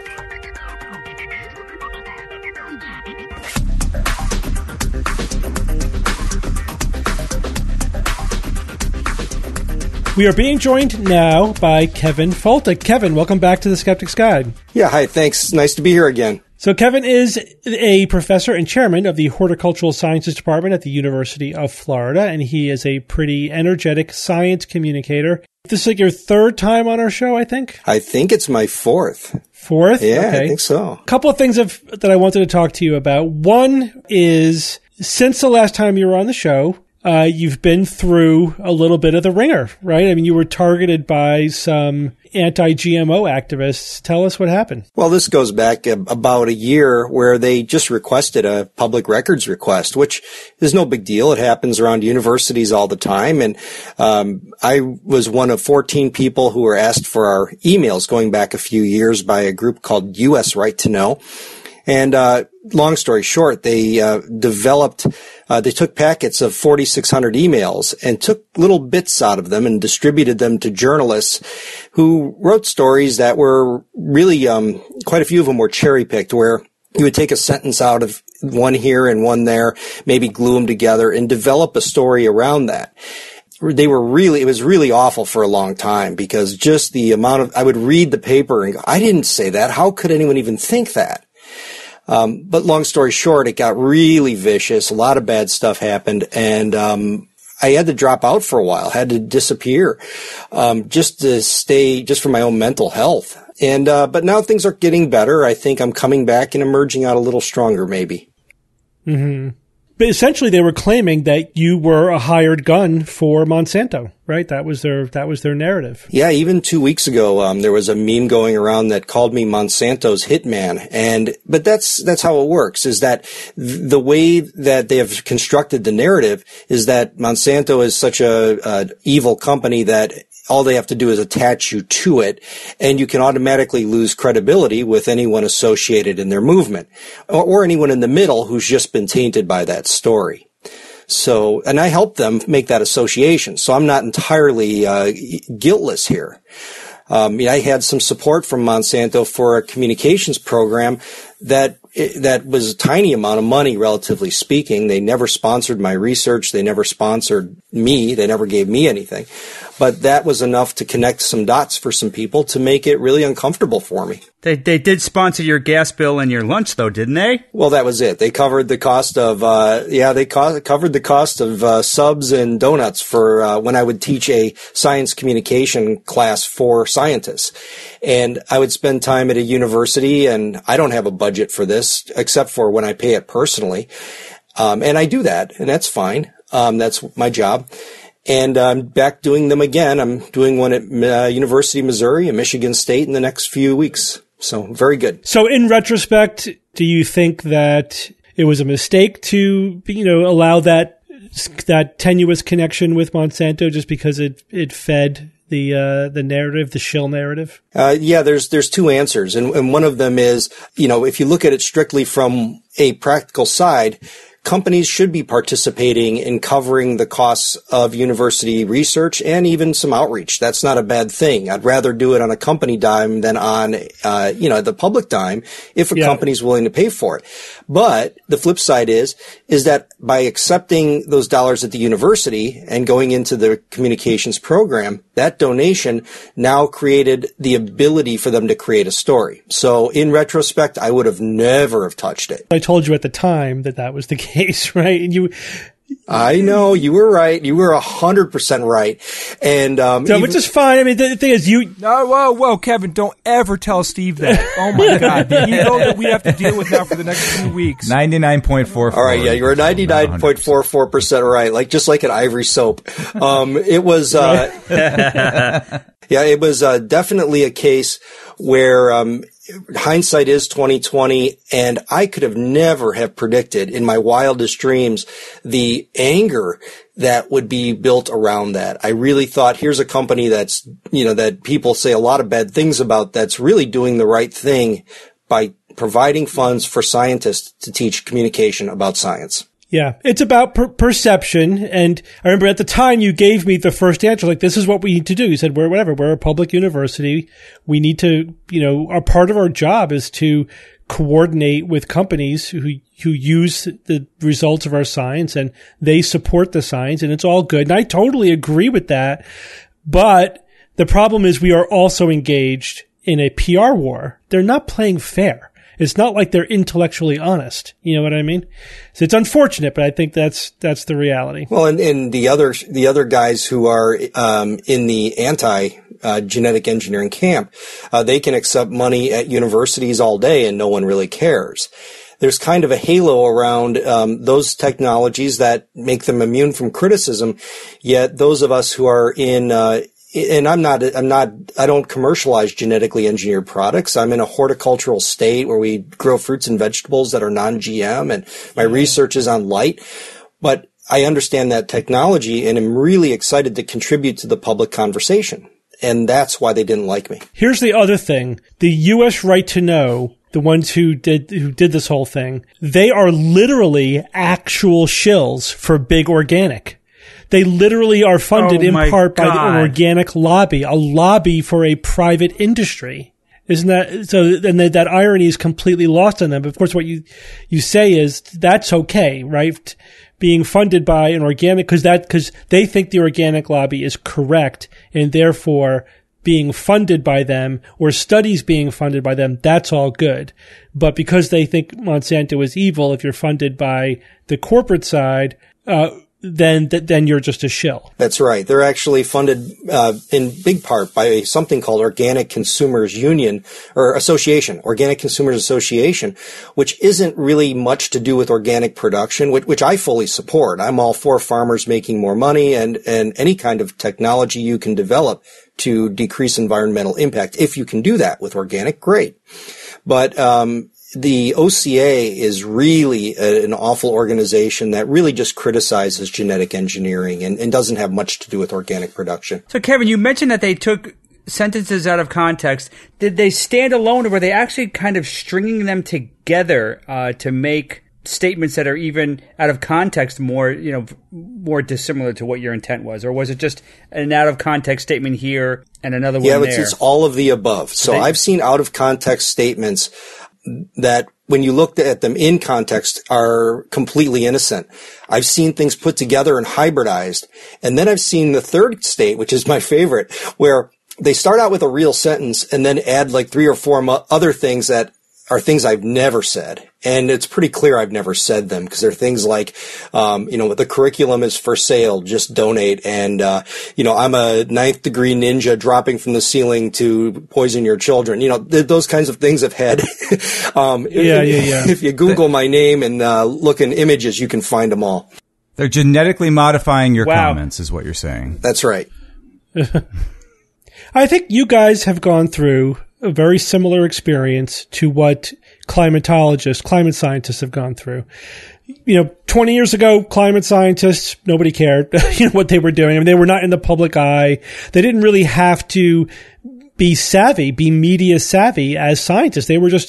We are being joined now by Kevin Folta. Kevin, welcome back to the Skeptic's Guide. Yeah, hi, thanks. Nice to be here again. So Kevin is a professor and chairman of the Horticultural Sciences Department at the University of Florida, and he is a pretty energetic science communicator. This is like your third time on our show, I think? I think it's my fourth. Fourth? Yeah, okay. I think so. A couple of things that I wanted to talk to you about. One is, since the last time you were on the show, you've been through a little bit of the ringer, right? I mean, you were targeted by some anti-GMO activists. Tell us what happened. Well, this goes back about a year where they just requested a public records request, which is no big deal. It happens around universities all the time. And I was one of 14 people who were asked for our emails going back a few years by a group called U.S. Right to Know. And long story short, they they took packets of 4,600 emails and took little bits out of them and distributed them to journalists who wrote stories that were really, quite a few of them were cherry-picked, where you would take a sentence out of one here and one there, maybe glue them together and develop a story around that. It was really awful for a long time, because just the amount I would read the paper and go, I didn't say that. How could anyone even think that? But long story short, it got really vicious. A lot of bad stuff happened, and I had to drop out for a while, had to disappear, just for my own mental health. And but now things are getting better. I think I'm coming back and emerging out a little stronger, maybe. Mm-hmm. But essentially, they were claiming that you were a hired gun for Monsanto, right? That was their narrative. Yeah, even 2 weeks ago, there was a meme going around that called me Monsanto's hitman. But that's how it works, is that the way that they have constructed the narrative is that Monsanto is such a evil company that all they have to do is attach you to it, and you can automatically lose credibility with anyone associated in their movement, or anyone in the middle who's just been tainted by that story. So, and I helped them make that association, so I'm not entirely guiltless here. I had some support from Monsanto for a communications program that was a tiny amount of money, relatively speaking. They never sponsored my research. They never sponsored me. They never gave me anything. but that was enough to connect some dots for some people to make it really uncomfortable for me. They did sponsor your gas bill and your lunch, though, didn't they? Well, that was it. They covered the cost of covered the cost of subs and donuts for when I would teach a science communication class for scientists. And I would spend time at a university, and I don't have a budget for this except for when I pay it personally. And I do that, and that's fine. That's my job. And I'm back doing them again. I'm doing one at University of Missouri and Michigan State in the next few weeks. So very good. So in retrospect, do you think that it was a mistake to, allow that tenuous connection with Monsanto just because it fed the narrative, the shill narrative? Yeah, there's two answers. And one of them is, if you look at it strictly from a practical side, companies should be participating in covering the costs of university research and even some outreach. That's not a bad thing. I'd rather do it on a company dime than on, the public dime if a company's willing to pay for it. But the flip side is that by accepting those dollars at the university and going into the communications program, that donation now created the ability for them to create a story. So in retrospect, I would have never have touched it. I told you at the time that was the case, right? And I know, you were right. You were 100% right. And, which is fine. I mean, the thing is whoa, Kevin, don't ever tell Steve that. Oh my God. The ego that we have to deal with now for the next 2 weeks. 99.44. All right. Yeah. You're 99.44% right. Just like an Ivory soap. It was, it was, definitely a case where, hindsight is 2020, and I could have never have predicted in my wildest dreams the anger that would be built around that. I really thought, here's a company that's, that people say a lot of bad things about, that's really doing the right thing by providing funds for scientists to teach communication about science. Yeah, it's about perception. And I remember at the time you gave me the first answer, like, this is what we need to do. You said, we're a public university. We need to, our part of our job is to coordinate with companies who use the results of our science, and they support the science, and it's all good. And I totally agree with that. But the problem is we are also engaged in a PR war. They're not playing fair. It's not like they're intellectually honest. You know what I mean? So it's unfortunate, but I think that's the reality. Well, and the other guys who are in the genetic engineering camp, they can accept money at universities all day and no one really cares. There's kind of a halo around those technologies that make them immune from criticism, yet those of us who are in and I don't commercialize genetically engineered products. I'm in a horticultural state where we grow fruits and vegetables that are non-GM, and my research is on light. But I understand that technology and am really excited to contribute to the public conversation. And that's why they didn't like me. Here's the other thing. The U.S. Right to Know, the ones who did this whole thing, they are literally actual shills for big organic. They literally are funded in part by the organic lobby, a lobby for a private industry. Isn't that so? And that irony is completely lost on them. But of course, what you say is that's okay, right? Being funded by an organic, because they think the organic lobby is correct, and therefore being funded by them or studies being funded by them, that's all good. But because they think Monsanto is evil, if you're funded by the corporate side, then you're just a shill. That's right. They're actually funded in big part by something called Organic Consumers Union or Association, Organic Consumers Association, which isn't really much to do with organic production, which I fully support. I'm all for farmers making more money and any kind of technology you can develop to decrease environmental impact. If you can do that with organic, great. But the OCA is really an awful organization that really just criticizes genetic engineering and doesn't have much to do with organic production. So, Kevin, you mentioned that they took sentences out of context. Did they stand alone, or were they actually kind of stringing them together to make statements that are even out of context more dissimilar to what your intent was? Or was it just an out of context statement here and another one there? Yeah, it's all of the above. So I've seen out of context statements that when you looked at them in context, are completely innocent. I've seen things put together and hybridized. And then I've seen the third state, which is my favorite, where they start out with a real sentence and then add like 3 or 4 other things that are things I've never said. And it's pretty clear I've never said them, because they're things like, the curriculum is for sale, just donate. And, I'm a 9th degree ninja dropping from the ceiling to poison your children. Those kinds of things have had. If you Google my name and look in images, you can find them all. They're genetically modifying your comments, is what you're saying. That's right. I think you guys have gone through a very similar experience to what climate scientists have gone through. 20 years ago, climate scientists, nobody cared, what they were doing. I mean, they were not in the public eye. They didn't really have to be media savvy as scientists. They were just,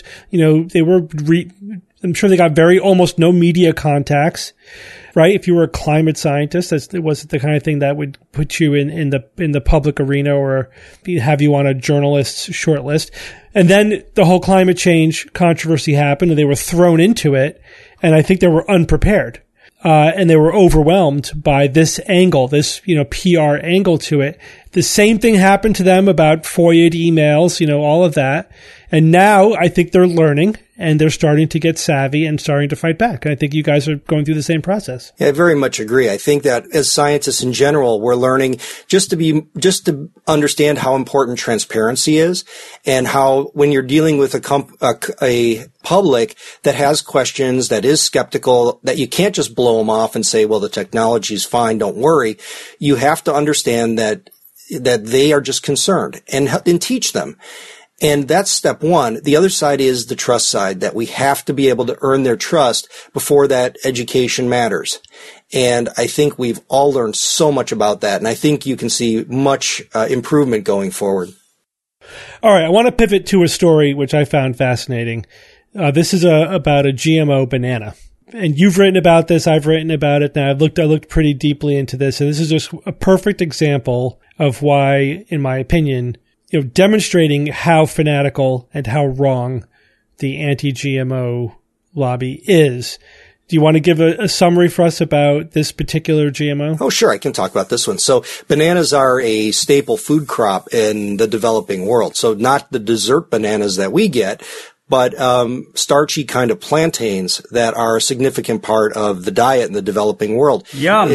I'm sure they got almost no media contacts. Right? If you were a climate scientist, it wasn't the kind of thing that would put you in the public arena or have you on a journalist's short list. And then the whole climate change controversy happened and they were thrown into it. And I think they were unprepared. And they were overwhelmed by this angle, this, PR angle to it. The same thing happened to them about FOIA emails, all of that. And now I think they're learning and they're starting to get savvy and starting to fight back. And I think you guys are going through the same process. Yeah, I very much agree. I think that as scientists in general, we're learning just to understand how important transparency is, and how when you're dealing with a public that has questions, that is skeptical, that you can't just blow them off and say, well, the technology is fine, don't worry. You have to understand that they are just concerned, and teach them. And that's step one. The other side is the trust side, that we have to be able to earn their trust before that education matters. And I think we've all learned so much about that. And I think you can see much improvement going forward. All right. I want to pivot to a story which I found fascinating. This is about a GMO banana. And you've written about this. I've written about it. Now I looked pretty deeply into this. And this is just a perfect example of why, in my opinion, demonstrating how fanatical and how wrong the anti-GMO lobby is. Do you want to give a summary for us about this particular GMO? Oh, sure. I can talk about this one. So bananas are a staple food crop in the developing world. So not the dessert bananas that we get, but starchy kind of plantains that are a significant part of the diet in the developing world. Yum.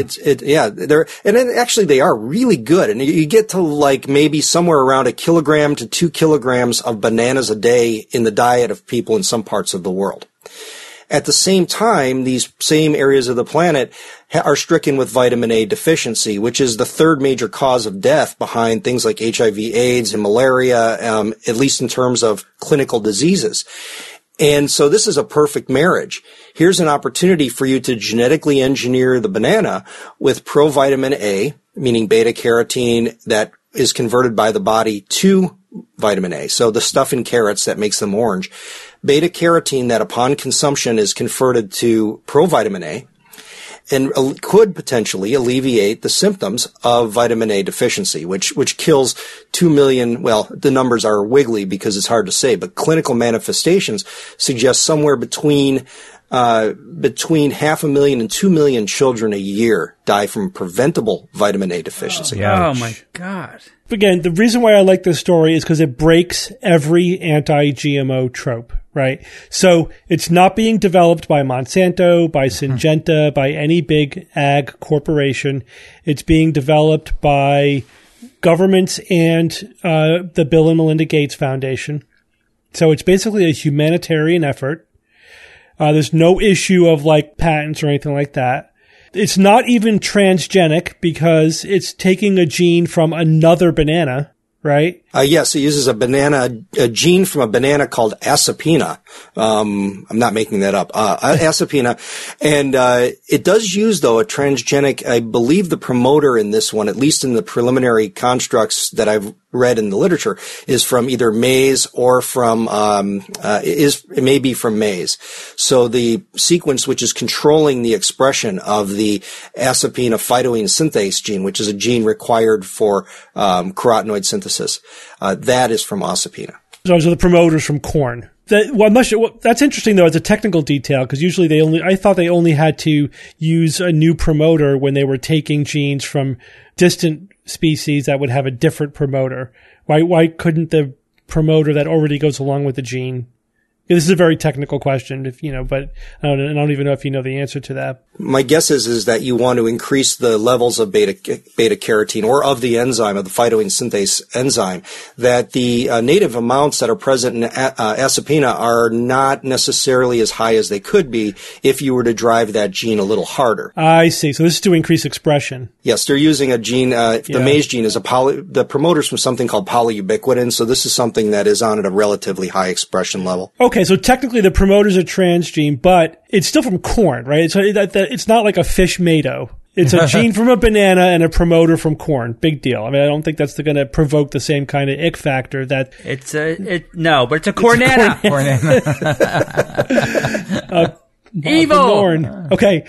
They are really good. And you get to like maybe somewhere around 1 kilogram to 2 kilograms of bananas a day in the diet of people in some parts of the world. At the same time, these same areas of the planet are stricken with vitamin A deficiency, which is the third major cause of death behind things like HIV, AIDS, and malaria, at least in terms of clinical diseases. And so this is a perfect marriage. Here's an opportunity for you to genetically engineer the banana with provitamin A, meaning beta carotene that is converted by the body to vitamin A. So the stuff in carrots that makes them orange. Beta carotene that upon consumption is converted to provitamin A and could potentially alleviate the symptoms of vitamin A deficiency, which kills 2 million. Well, the numbers are wiggly because it's hard to say, but clinical manifestations suggest somewhere between 500,000 and 2 million children a year die from preventable vitamin A deficiency. Oh my God. Again, the reason why I like this story is because it breaks every anti-GMO trope, right? So it's not being developed by Monsanto, by Syngenta, by any big ag corporation. It's being developed by governments and the Bill and Melinda Gates Foundation. So it's basically a humanitarian effort. There's no issue of like patents or anything like that. It's not even transgenic because it's taking a gene from another banana, right? Yes, it uses a gene from a banana called Asapoena. I'm not making that up. Asapoena. And, it does use, though, a transgenic, I believe the promoter in this one, at least in the preliminary constructs that I've read in the literature, is from either maize or from, it may be from maize. So the sequence which is controlling the expression of the Asapoena phytoene synthase gene, which is a gene required for, carotenoid synthesis, that is from Asapoena. Those are the promoters from corn. That's interesting though. It's a technical detail because usually I thought they only had to use a new promoter when they were taking genes from distant species that would have a different promoter. Why couldn't the promoter that already goes along with the gene? This is a very technical question, but I don't even know if you know the answer to that. My guess is that you want to increase the levels of beta carotene or of the enzyme, of the phytoene synthase enzyme, that the native amounts that are present in Acipina are not necessarily as high as they could be if you were to drive that gene a little harder. I see. So this is to increase expression. Yes, they're using a gene, the maize gene is the promoter's from something called polyubiquitin, so this is something that is on at a relatively high expression level. Okay, so technically the promoter's a transgene, but it's still from corn, right? So it's not like a fish mato. It's a gene from a banana and a promoter from corn. Big deal. I mean, I don't think that's going to provoke the same kind of ick factor that... but it's a cornana. Evil! Okay.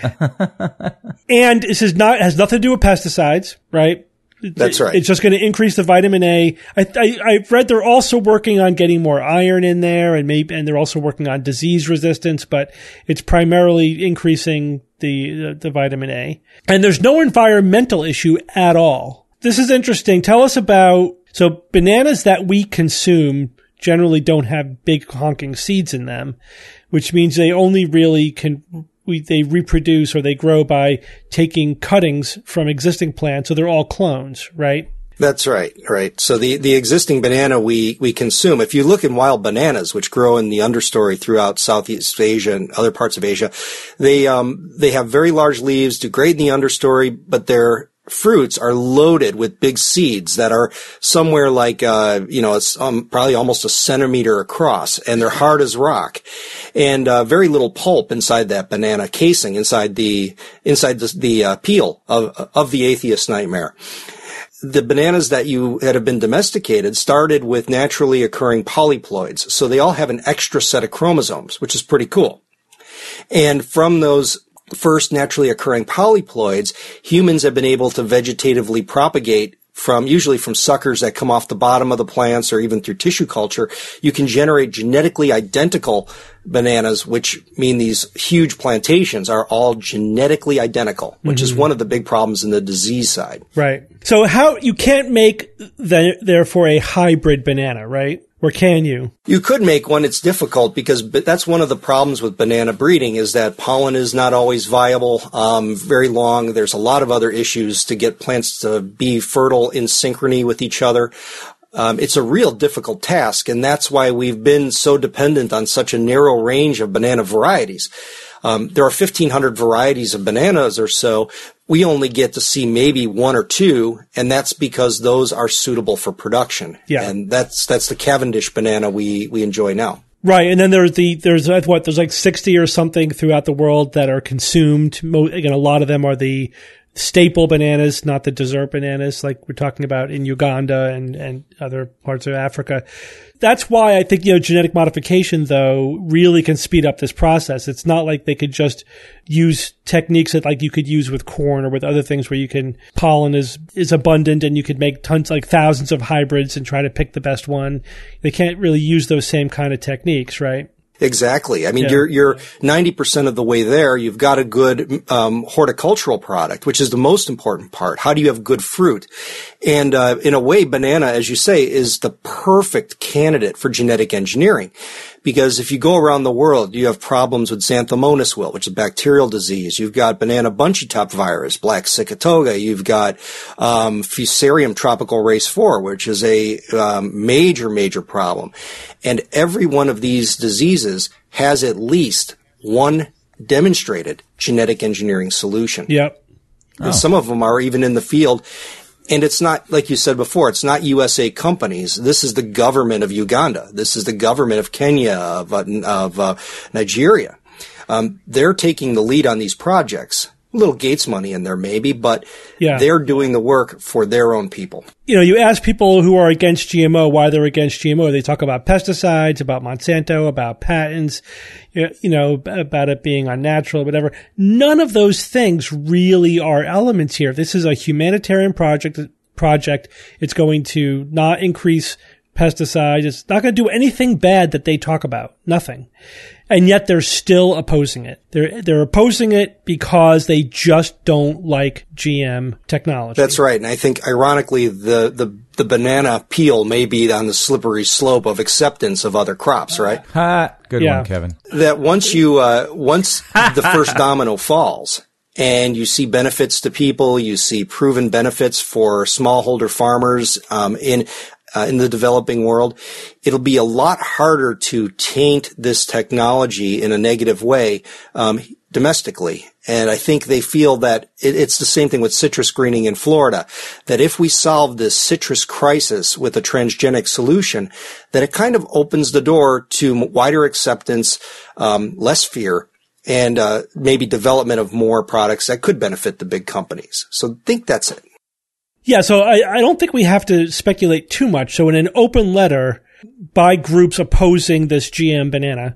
And this has nothing to do with pesticides, right? That's right. It's just going to increase the vitamin A. I've read they're also working on getting more iron in there, and they're also working on disease resistance, but it's primarily increasing the vitamin A. And there's no environmental issue at all. This is interesting. Tell us about, so bananas that we consume generally don't have big honking seeds in them, which means they only really they reproduce or they grow by taking cuttings from existing plants. So they're all clones, right? That's right. So the existing banana we consume, if you look in wild bananas, which grow in the understory throughout Southeast Asia and other parts of Asia, they have very large leaves, do great in the understory, but their fruits are loaded with big seeds that are somewhere like, probably almost a centimeter across, and they're hard as rock, and very little pulp inside that banana casing, inside the peel of the atheist nightmare. The bananas that have been domesticated started with naturally occurring polyploids, so they all have an extra set of chromosomes, which is pretty cool. And from those first naturally occurring polyploids, humans have been able to vegetatively propagate usually from suckers that come off the bottom of the plants or even through tissue culture. You can generate genetically identical bananas, which mean these huge plantations are all genetically identical, which is one of the big problems in the disease side. Right. So you can't make therefore a hybrid banana, right? Or can you? You could make one. It's difficult because that's one of the problems with banana breeding is that pollen is not always viable, very long. There's a lot of other issues to get plants to be fertile in synchrony with each other. It's a real difficult task, and that's why we've been so dependent on such a narrow range of banana varieties. There are 1,500 varieties of bananas or so. We only get to see maybe one or two, and that's because those are suitable for production. Yeah. And that's the Cavendish banana we enjoy now. Right. And then there's like 60 or something throughout the world that are consumed. Again, a lot of them are the staple bananas, not the dessert bananas like we're talking about in Uganda and other parts of Africa. That's why I think, genetic modification, though, really can speed up this process. It's not like they could just use techniques that like you could use with corn or with other things where pollen is abundant and you could make thousands of hybrids and try to pick the best one. They can't really use those same kind of techniques, right? Exactly. I mean, you're 90% of the way there. You've got a good horticultural product, which is the most important part. How do you have good fruit? And in a way, banana, as you say, is the perfect candidate for genetic engineering. Because if you go around the world, you have problems with Xanthomonas wilt, which is a bacterial disease. You've got banana bunchy top virus, black cicotoga. You've got Fusarium tropical race 4, which is a major problem. And every one of these diseases has at least one demonstrated genetic engineering solution. Yep. And some of them are even in the field. And it's not, like you said before, it's not USA companies. This is the government of Uganda. This is the government of Kenya, of Nigeria. They're taking the lead on these projects. A little Gates money in there maybe, but they're doing the work for their own people. You ask people who are against GMO why they're against GMO. They talk about pesticides, about Monsanto, about patents, about it being unnatural, whatever. None of those things really are elements here. This is a humanitarian project. It's going to not increase pesticides. It's not going to do anything bad that they talk about. Nothing. And yet they're still opposing it. They're opposing it because they just don't like GM technology. That's right. And I think, ironically, the banana peel may be on the slippery slope of acceptance of other crops, right? Good one, Kevin. That once the first domino falls and you see benefits to people, you see proven benefits for smallholder farmers in the developing world, it'll be a lot harder to taint this technology in a negative way domestically. And I think they feel that it's the same thing with citrus greening in Florida, that if we solve this citrus crisis with a transgenic solution, that it kind of opens the door to wider acceptance, less fear, and maybe development of more products that could benefit the big companies. So I think that's it. Yeah, so I don't think we have to speculate too much. So in an open letter by groups opposing this GM banana,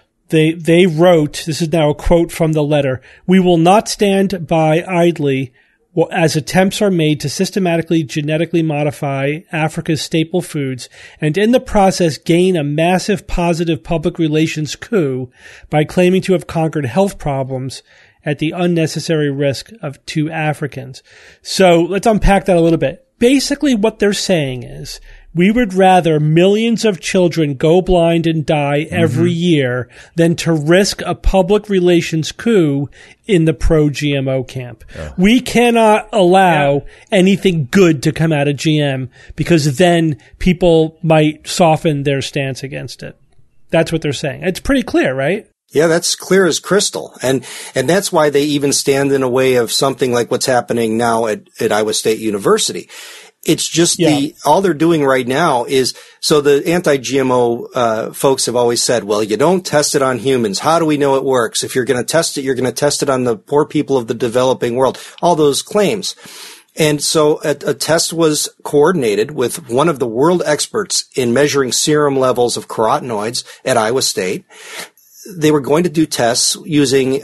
they wrote, this is now a quote from the letter, "We will not stand by idly as attempts are made to systematically genetically modify Africa's staple foods and in the process gain a massive positive public relations coup by claiming to have conquered health problems at the unnecessary risk to Africans." So let's unpack that a little bit. Basically what they're saying is we would rather millions of children go blind and die every year than to risk a public relations coup in the pro-GMO camp. We cannot allow anything good to come out of GM because then people might soften their stance against it. That's what they're saying. It's pretty clear, right? Yeah, that's clear as crystal. And that's why they even stand in a way of something like what's happening now at Iowa State University. It's just all they're doing right now is, so the anti-GMO, folks have always said, well, you don't test it on humans. How do we know it works? If you're going to test it, you're going to test it on the poor people of the developing world. All those claims. And so a test was coordinated with one of the world experts in measuring serum levels of carotenoids at Iowa State. They were going to do tests using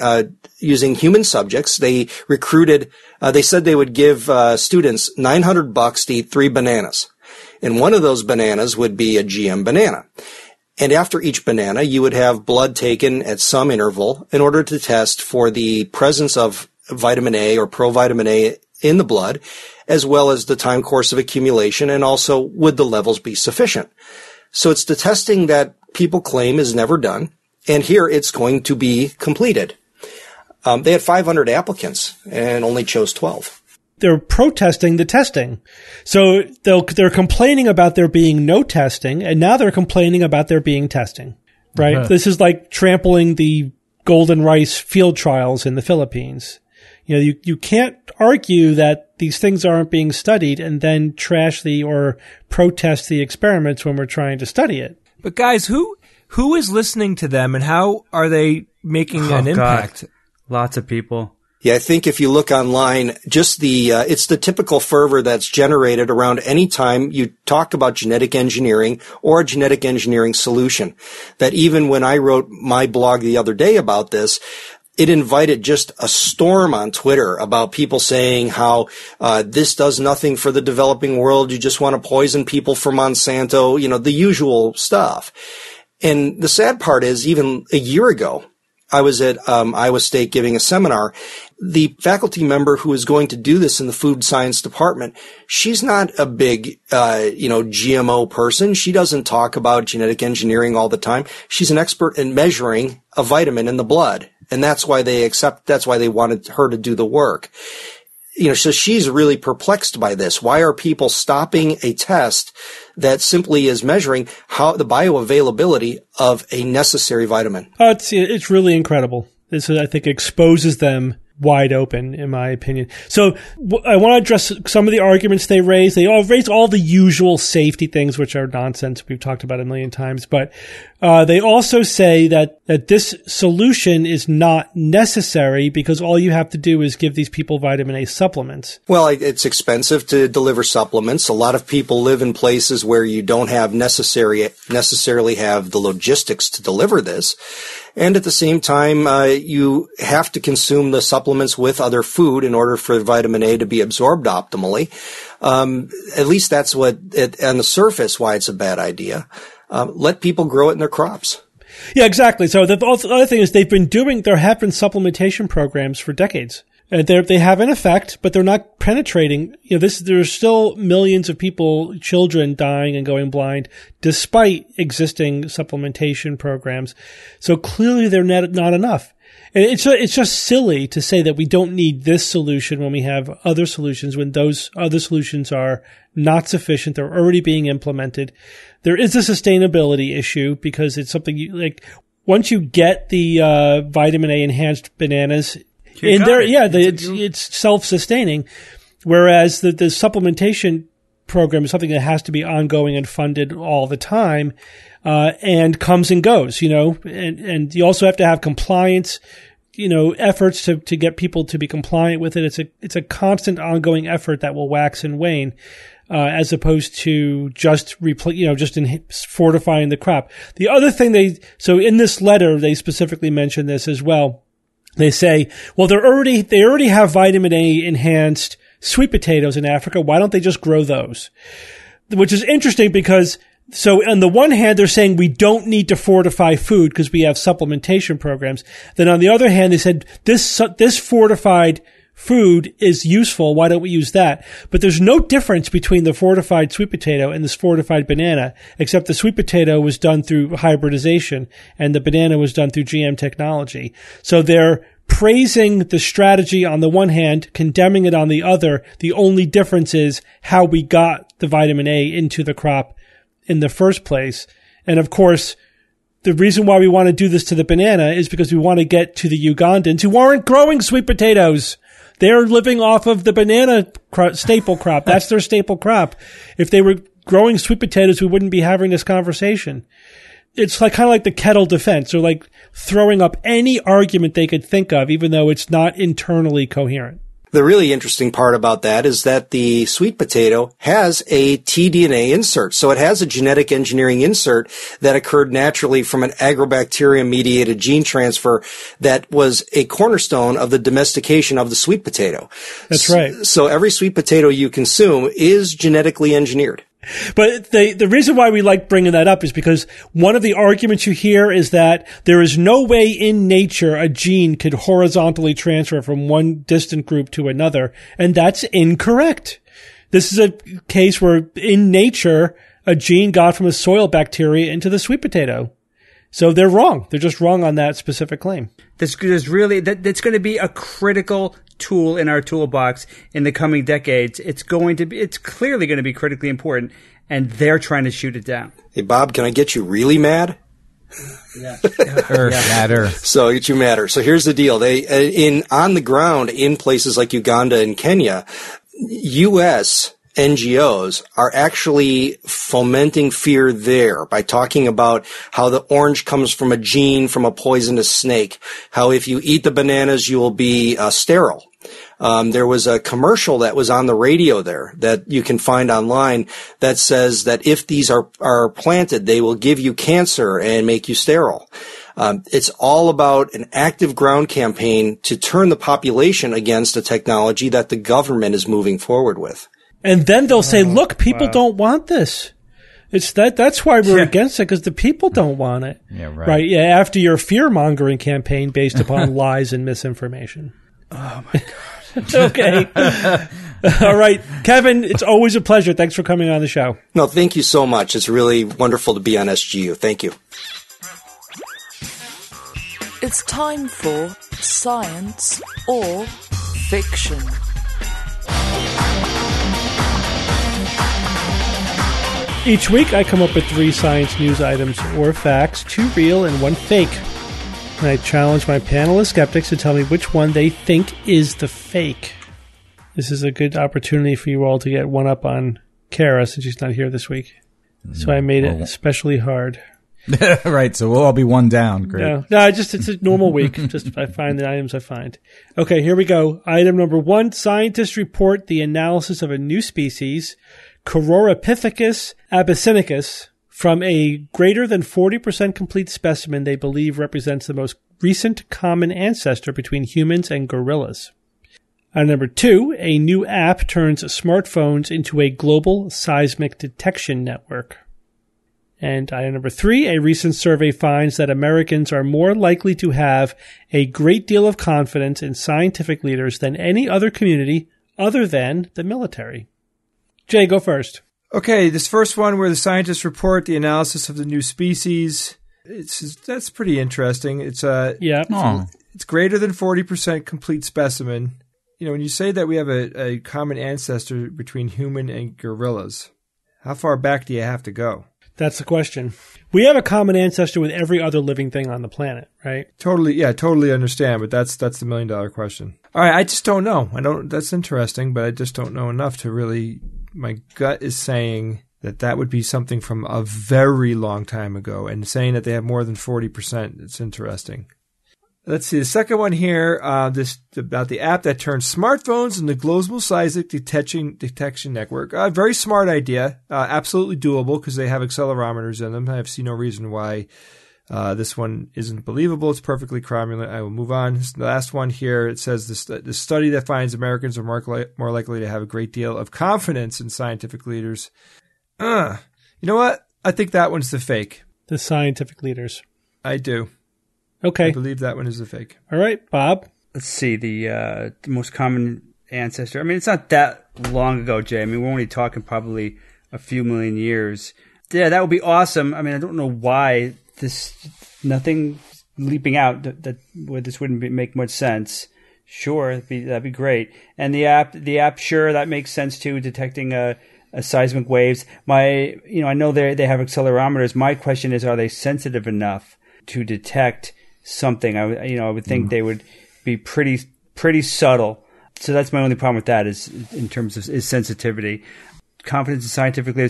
human subjects. They recruited, they said they would give students $900 to eat 3 bananas. And one of those bananas would be a GM banana. And after each banana, you would have blood taken at some interval in order to test for the presence of vitamin A or provitamin A in the blood, as well as the time course of accumulation, and also would the levels be sufficient. So it's the testing that people claim is never done. And here it's going to be completed. They had 500 applicants and only chose 12. They're protesting the testing. So they're complaining about there being no testing, and now they're complaining about there being testing, right? Uh-huh. This is like trampling the golden rice field trials in the Philippines. You know, you can't argue that these things aren't being studied and then trash or protest the experiments when we're trying to study it. But guys, who is listening to them and how are they making an impact? God. Lots of people. Yeah, I think if you look online, just it's the typical fervor that's generated around any time you talk about genetic engineering or a genetic engineering solution. That even when I wrote my blog the other day about this, it invited just a storm on Twitter about people saying how this does nothing for the developing world. You just want to poison people for Monsanto, the usual stuff. And the sad part is, even a year ago, I was at Iowa State giving a seminar. The faculty member who is going to do this in the food science department, she's not a big, GMO person. She doesn't talk about genetic engineering all the time. She's an expert in measuring a vitamin in the blood. And that's why they wanted her to do the work. So she's really perplexed by this. Why are people stopping a test that simply is measuring how the bioavailability of a necessary vitamin? Oh, it's really incredible. This, I think, exposes them wide open, in my opinion. So I want to address some of the arguments they raise. They all raise all the usual safety things, which are nonsense. We've talked about a million times. But They also say that this solution is not necessary because all you have to do is give these people vitamin A supplements. Well, it's expensive to deliver supplements. A lot of people live in places where you don't have necessarily have the logistics to deliver this. And at the same time, you have to consume the supplements with other food in order for vitamin A to be absorbed optimally. At least that's what, on the surface, why it's a bad idea. Let people grow it in their crops. Yeah, exactly. So the other thing is there have been supplementation programs for decades. They have an effect, but they're not penetrating. There's still millions of people, children dying and going blind despite existing supplementation programs. So clearly they're not enough. And it's just silly to say that we don't need this solution when we have other solutions, when those other solutions are not sufficient. They're already being implemented. There is a sustainability issue because it's something once you get the vitamin A enhanced bananas in there, it's self-sustaining. Whereas the supplementation program is something that has to be ongoing and funded all the time, and comes and goes, and you also have to have compliance, efforts to get people to be compliant with it. It's a constant ongoing effort that will wax and wane, as opposed to just fortifying the crop. The other thing so in this letter, they specifically mention this as well. They say, well, they already have vitamin A enhanced sweet potatoes in Africa. Why don't they just grow those? Which is interesting because, so on the one hand, they're saying we don't need to fortify food because we have supplementation programs. Then on the other hand, they said this fortified food is useful. Why don't we use that? But there's no difference between the fortified sweet potato and this fortified banana, except the sweet potato was done through hybridization and the banana was done through GM technology. So they're praising the strategy on the one hand, condemning it on the other. The only difference is how we got the vitamin A into the crop in the first place. And of course, the reason why we want to do this to the banana is because we want to get to the Ugandans who aren't growing sweet potatoes. They're living off of the banana staple crop. That's their staple crop. If they were growing sweet potatoes, we wouldn't be having this conversation. It's kind of like the kettle defense, or like throwing up any argument they could think of, even though it's not internally coherent. The really interesting part about that is that the sweet potato has a tDNA insert. So it has a genetic engineering insert that occurred naturally from an agrobacterium-mediated gene transfer that was a cornerstone of the domestication of the sweet potato. That's right. So every sweet potato you consume is genetically engineered. But the reason why we like bringing that up is because one of the arguments you hear is that there is no way in nature a gene could horizontally transfer from one distant group to another, and that's incorrect. This is a case where in nature a gene got from a soil bacteria into the sweet potato. So they're wrong. They're just wrong on that specific claim. That's going to be a critical tool in our toolbox in the coming decades. It's clearly going to be critically important, and they're trying to shoot it down. Hey, Bob, can I get you really mad? Yeah. Madder. So get you madder. So here's the deal. They, on the ground in places like Uganda and Kenya, U.S. NGOs are actually fomenting fear there by talking about how the orange comes from a gene from a poisonous snake, how if you eat the bananas, you will be sterile. There was a commercial that was on the radio there that you can find online that says that if these are planted, they will give you cancer and make you sterile. It's all about an active ground campaign to turn the population against a technology that the government is moving forward with. And then they'll say, look, people don't want this. It's that's why we're against it, because the people don't want it. Yeah, right. Right. Yeah. After your fear-mongering campaign based upon lies and misinformation. Oh, my God. Okay. All right. Kevin, it's always a pleasure. Thanks for coming on the show. No, thank you so much. It's really wonderful to be on SGU. Thank you. It's time for Science or Fiction. Each week, I come up with 3 science news items or facts, 2 real and 1 fake. And I challenge my panel of skeptics to tell me which one they think is the fake. This is a good opportunity for you all to get one up on Kara since she's not here this week. So I made it especially hard. Right, so we'll all be one down. Great. No, it's a normal week. Just I find the items I find. Okay, here we go. Item number 1, scientists report the analysis of a new species, Cororopithecus abyssinicus, from a greater than 40% complete specimen they believe represents the most recent common ancestor between humans and gorillas. Item number 2, a new app turns smartphones into a global seismic detection network. And item number 3, a recent survey finds that Americans are more likely to have a great deal of confidence in scientific leaders than any other community other than the military. Jay, go first. Okay, this first one where the scientists report the analysis of the new species, that's pretty interesting. It's greater than 40% complete specimen. You know, when you say that we have a common ancestor between human and gorillas, how far back do you have to go? That's the question. We have a common ancestor with every other living thing on the planet, right? Totally understand, but that's the $1 million question. All right, I just don't know. That's interesting, but I just don't know enough to really. My gut is saying that would be something from a very long time ago, and saying that they have more than 40%. It's interesting. Let's see. The second one here, this about the app that turns smartphones into global seismic detection network. Very smart idea. Absolutely doable because they have accelerometers in them. I see no reason why this one isn't believable. It's perfectly cromulent. I will move on. The last one here, it says the study that finds Americans are more likely to have a great deal of confidence in scientific leaders. You know what? I think that one's the fake. The scientific leaders. I do. Okay. I believe that one is the fake. All right, Bob. Let's see, the most common ancestor. I mean, it's not that long ago, Jay. I mean, we're only talking probably a few million years. Yeah, that would be awesome. I mean, I don't know why nothing leaping out that this wouldn't make much sense. Sure, that'd be great. And the app, sure, that makes sense too, detecting a seismic waves. I know they have accelerometers. My question is, are they sensitive enough to detect something? I would think they would be pretty subtle. So that's my only problem with that is in terms of sensitivity. Confidence in scientific leaders.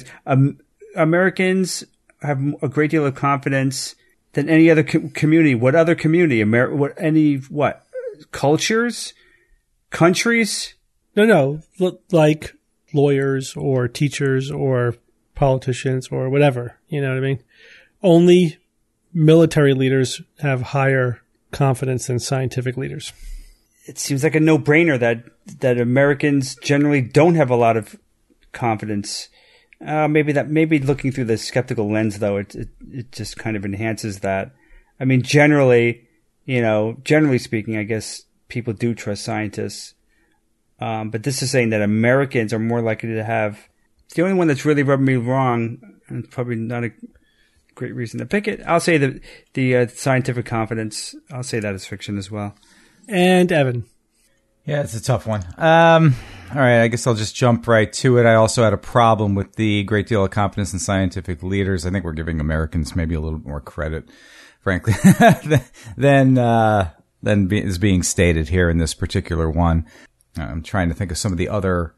Americans have a great deal of confidence than any other community. What other community? Cultures? Countries? No. Like lawyers or teachers or politicians or whatever. You know what I mean? Only military leaders have higher confidence than scientific leaders. It seems like a no-brainer that Americans generally don't have a lot of confidence. Maybe looking through the skeptical lens, though, it just kind of enhances that. I mean, generally speaking, I guess people do trust scientists. But this is saying that Americans are more likely to have. The only one that's really rubbing me wrong, and probably not a great reason to pick it. I'll say the scientific confidence. I'll say that is fiction as well. And Evan. Yeah, it's a tough one. All right, I guess I'll just jump right to it. I also had a problem with the great deal of confidence in scientific leaders. I think we're giving Americans maybe a little more credit, frankly, than is being stated here in this particular one. I'm trying to think of some of the other,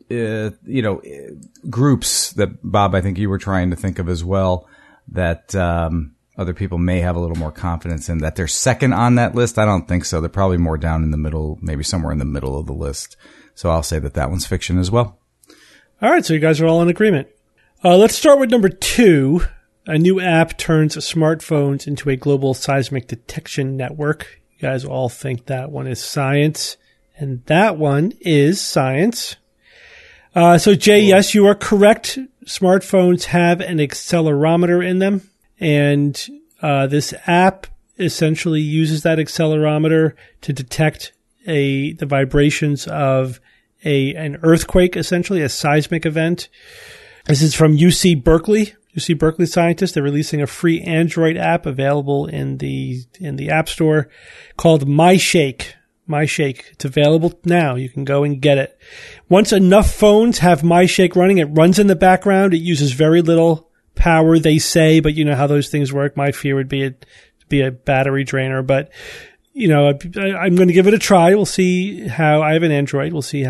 groups that, Bob, I think you were trying to think of as well, that other people may have a little more confidence in. That they're second on that list, I don't think so. They're probably more down in the middle, maybe somewhere in the middle of the list. So I'll say that one's fiction as well. All right, so you guys are all in agreement. Let's start with number 2. A new app turns smartphones into a global seismic detection network. You guys all think that one is science, and that one is science. So Jay, yes, you are correct. Smartphones have an accelerometer in them, and this app essentially uses that accelerometer to detect the vibrations of an earthquake, essentially a seismic event. This is from UC Berkeley. UC Berkeley scientists. They're releasing a free Android app available in the App Store called MyShake. MyShake. It's available now. You can go and get it. Once enough phones have MyShake running, it runs in the background. It uses very little power, they say, but you know how those things work. My fear would be a battery drainer, but I'm going to give it a try. We'll see how. I have an Android. We'll see how it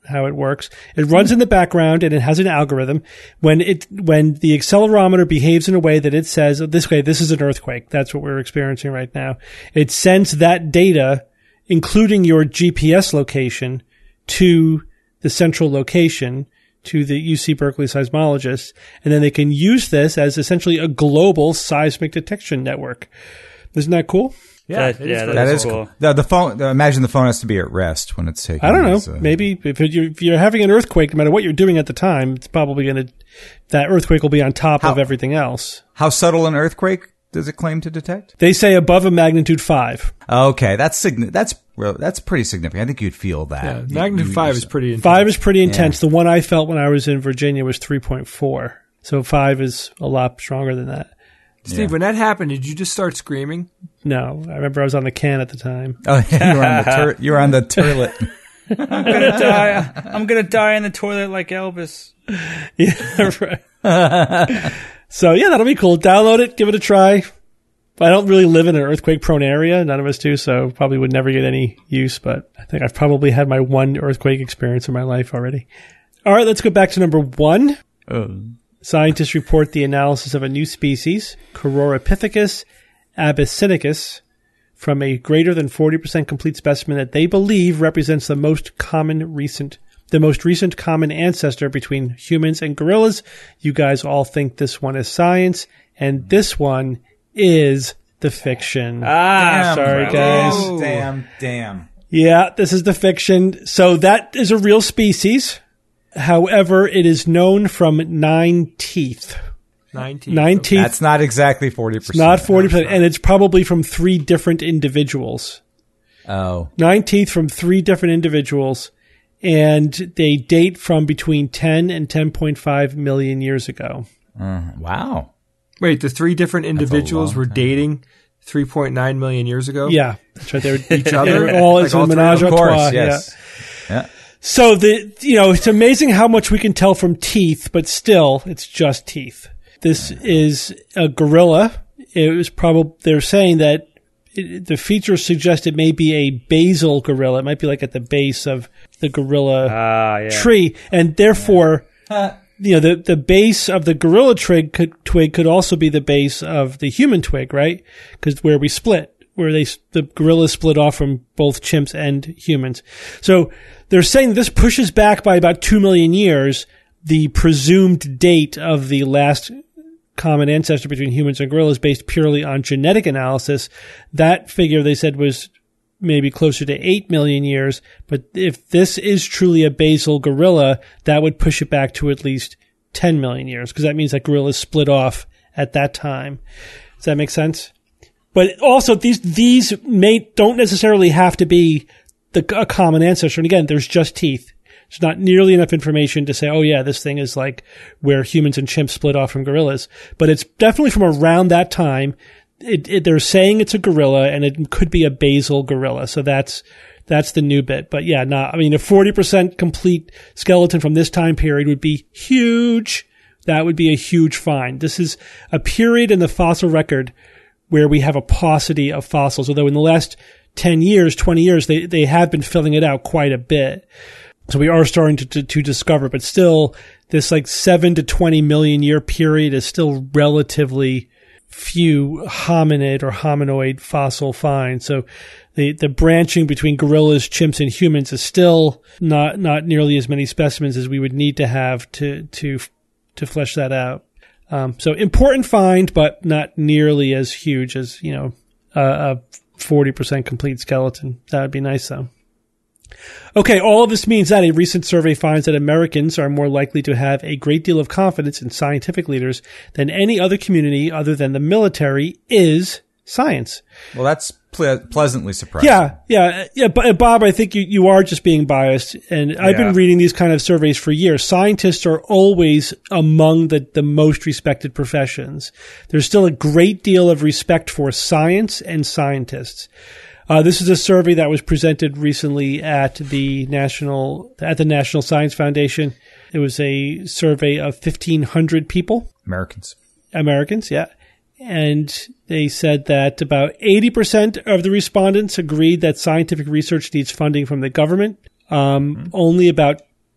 how it works. It runs in the background and it has an algorithm. When the accelerometer behaves in a way that it says, this is an earthquake. That's what we're experiencing right now. It sends that data, including your GPS location, to the central location, to the UC Berkeley seismologists, and then they can use this as essentially a global seismic detection network. Isn't that cool? Yeah, that is cool. The phone. Imagine the phone has to be at rest when it's taking. I don't know. Maybe if you're having an earthquake, no matter what you're doing at the time, it's probably that earthquake will be on top of everything else. How subtle an earthquake does it claim to detect? They say above a magnitude 5. Okay, that's pretty significant. I think you'd feel that. Yeah, magnitude 5 is pretty intense. 5 is pretty intense. The one I felt when I was in Virginia was 3.4. So 5 is a lot stronger than that. Steve, when that happened, did you just start screaming? No, I remember I was on the can at the time. Oh, yeah, you were on the toilet. I'm gonna die. I'm gonna die in the toilet like Elvis. Yeah, right. So yeah, that'll be cool. Download it, give it a try. I don't really live in an earthquake-prone area. None of us do, so probably would never get any use. But I think I've probably had my one earthquake experience in my life already. All right, let's go back to number 1. Scientists report the analysis of a new species, Cororopithecus abyssinicus, from a greater than 40% complete specimen that they believe represents the most recent common ancestor between humans and gorillas. You guys all think this one is science, and this one is the fiction. Sorry, guys. Oh, damn. Yeah, this is the fiction. So that is a real species. However, it is known from 9 teeth. 9 teeth. 9 teeth. That's not exactly 40%. It's not 40%, and it's probably from 3 different individuals. Oh. 9 teeth from 3 different individuals, and they date from between 10 and 10.5 million years ago. Wow. Wait, the 3 different individuals were dating 3.9 million years ago? Yeah, that's right. They were each other. They were all as a menage a trois. Yes. Yeah. So it's amazing how much we can tell from teeth, but still, it's just teeth. This is a gorilla. It was they're saying that the features suggest it may be a basal gorilla. It might be like at the base of the gorilla tree, and therefore, the base of the gorilla twig could also be the base of the human twig, right? Because where we split. Where the gorillas split off from both chimps and humans. So they're saying this pushes back by about 2 million years the presumed date of the last common ancestor between humans and gorillas based purely on genetic analysis. That figure, they said, was maybe closer to 8 million years. But if this is truly a basal gorilla, that would push it back to at least 10 million years, because that means that gorillas split off at that time. Does that make sense? But also, these don't necessarily have to be a common ancestor. And again, there's just teeth. There's not nearly enough information to say, oh yeah, this thing is like where humans and chimps split off from gorillas. But it's definitely from around that time. They're saying it's a gorilla, and it could be a basal gorilla. So that's the new bit. But yeah, a 40% complete skeleton from this time period would be huge. That would be a huge find. This is a period in the fossil record where we have a paucity of fossils, although in the last 10 years, 20 years, they have been filling it out quite a bit. So we are starting to discover, but still this like 7 to 20 million year period is still relatively few hominid or hominoid fossil finds. So the branching between gorillas, chimps, and humans is still not nearly as many specimens as we would need to have to flesh that out. So important find, but not nearly as huge as, a 40% complete skeleton. That would be nice though. Okay, all of this means that a recent survey finds that Americans are more likely to have a great deal of confidence in scientific leaders than any other community other than the military is science. Well, that's pleasantly surprising. Yeah. But Bob, I think you are just being biased, and I've been reading these kind of surveys for years. Scientists are always among the most respected professions. There's still a great deal of respect for science and scientists. This is a survey that was presented recently at the National Science Foundation. It was a survey of 1,500 people. Americans, yeah. And they said that about 80% of the respondents agreed that scientific research needs funding from the government. Only about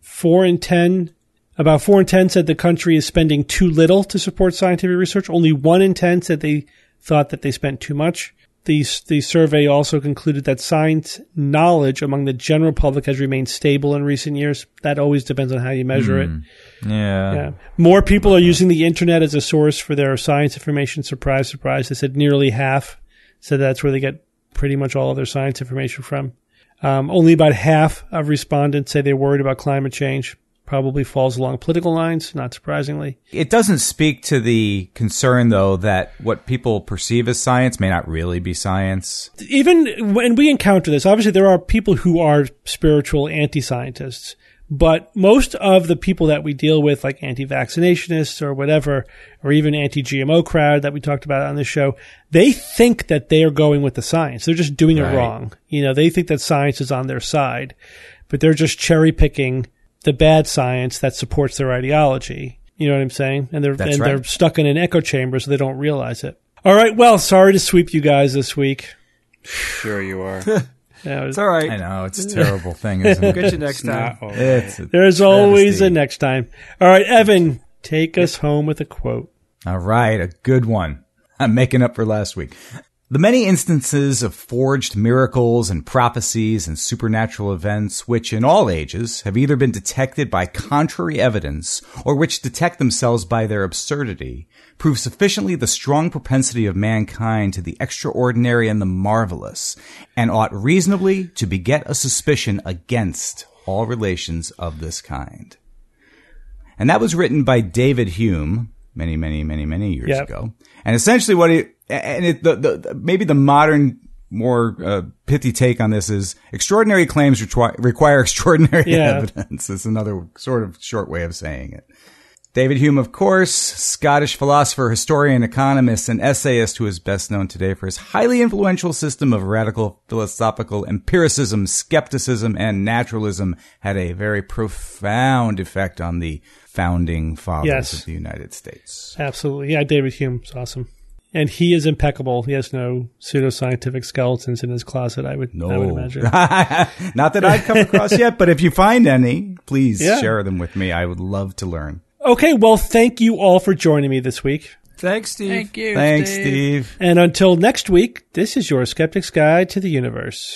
About 4 in 10 said the country is spending too little to support scientific research. Only 1 in 10 said they thought that they spent too much. The survey also concluded that science knowledge among the general public has remained stable in recent years. That always depends on how you measure it. Yeah. More people are using the internet as a source for their science information. Surprise, surprise. They said nearly half said that's where they get pretty much all of their science information from. Only about half of respondents say they're worried about climate change. Probably falls along political lines, not surprisingly. It doesn't speak to the concern, though, that what people perceive as science may not really be science. Even when we encounter this, obviously there are people who are spiritual anti-scientists, but most of the people that we deal with, like anti-vaccinationists or whatever, or even anti-GMO crowd that we talked about on this show, they think that they are going with the science. They're just doing it wrong. They think that science is on their side, but they're just cherry-picking the bad science that supports their ideology. You know what I'm saying? And they're stuck in an echo chamber, so they don't realize it. All right. Well, sorry to sweep you guys this week. Sure you are. It's all right. I know. It's a terrible thing, isn't it? We'll get you next time. There's always a next time. All right, Evan, take us home with a quote. All right. A good one. I'm making up for last week. The many instances of forged miracles and prophecies and supernatural events which in all ages have either been detected by contrary evidence or which detect themselves by their absurdity prove sufficiently the strong propensity of mankind to the extraordinary and the marvelous, and ought reasonably to beget a suspicion against all relations of this kind. And that was written by David Hume many years ago. And essentially maybe the modern, more pithy take on this is extraordinary claims require extraordinary evidence. It's another sort of short way of saying it. David Hume, of course, Scottish philosopher, historian, economist, and essayist who is best known today for his highly influential system of radical philosophical empiricism, skepticism, and naturalism, had a very profound effect on the founding fathers of the United States. Absolutely. Yeah, David Hume's awesome. And he is impeccable. He has no pseudoscientific skeletons in his closet, I would imagine. Not that I've come across yet, but if you find any, please share them with me. I would love to learn. Okay, well, thank you all for joining me this week. Thanks, Steve. Thank you, Thanks, Steve. And until next week, this is your Skeptic's Guide to the Universe.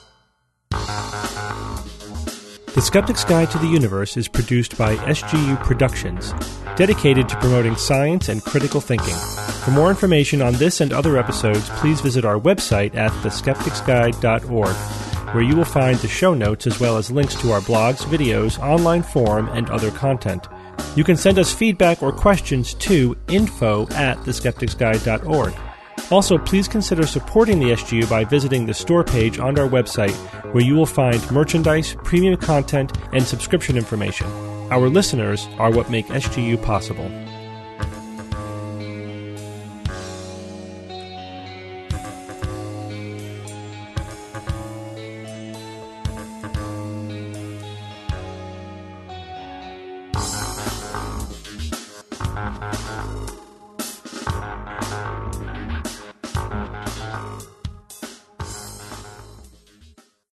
The Skeptic's Guide to the Universe is produced by SGU Productions, dedicated to promoting science and critical thinking. For more information on this and other episodes, please visit our website at theskepticsguide.org, where you will find the show notes as well as links to our blogs, videos, online forum, and other content. You can send us feedback or questions to info@theskepticsguide.org. Also, please consider supporting the SGU by visiting the store page on our website, where you will find merchandise, premium content, and subscription information. Our listeners are what make SGU possible.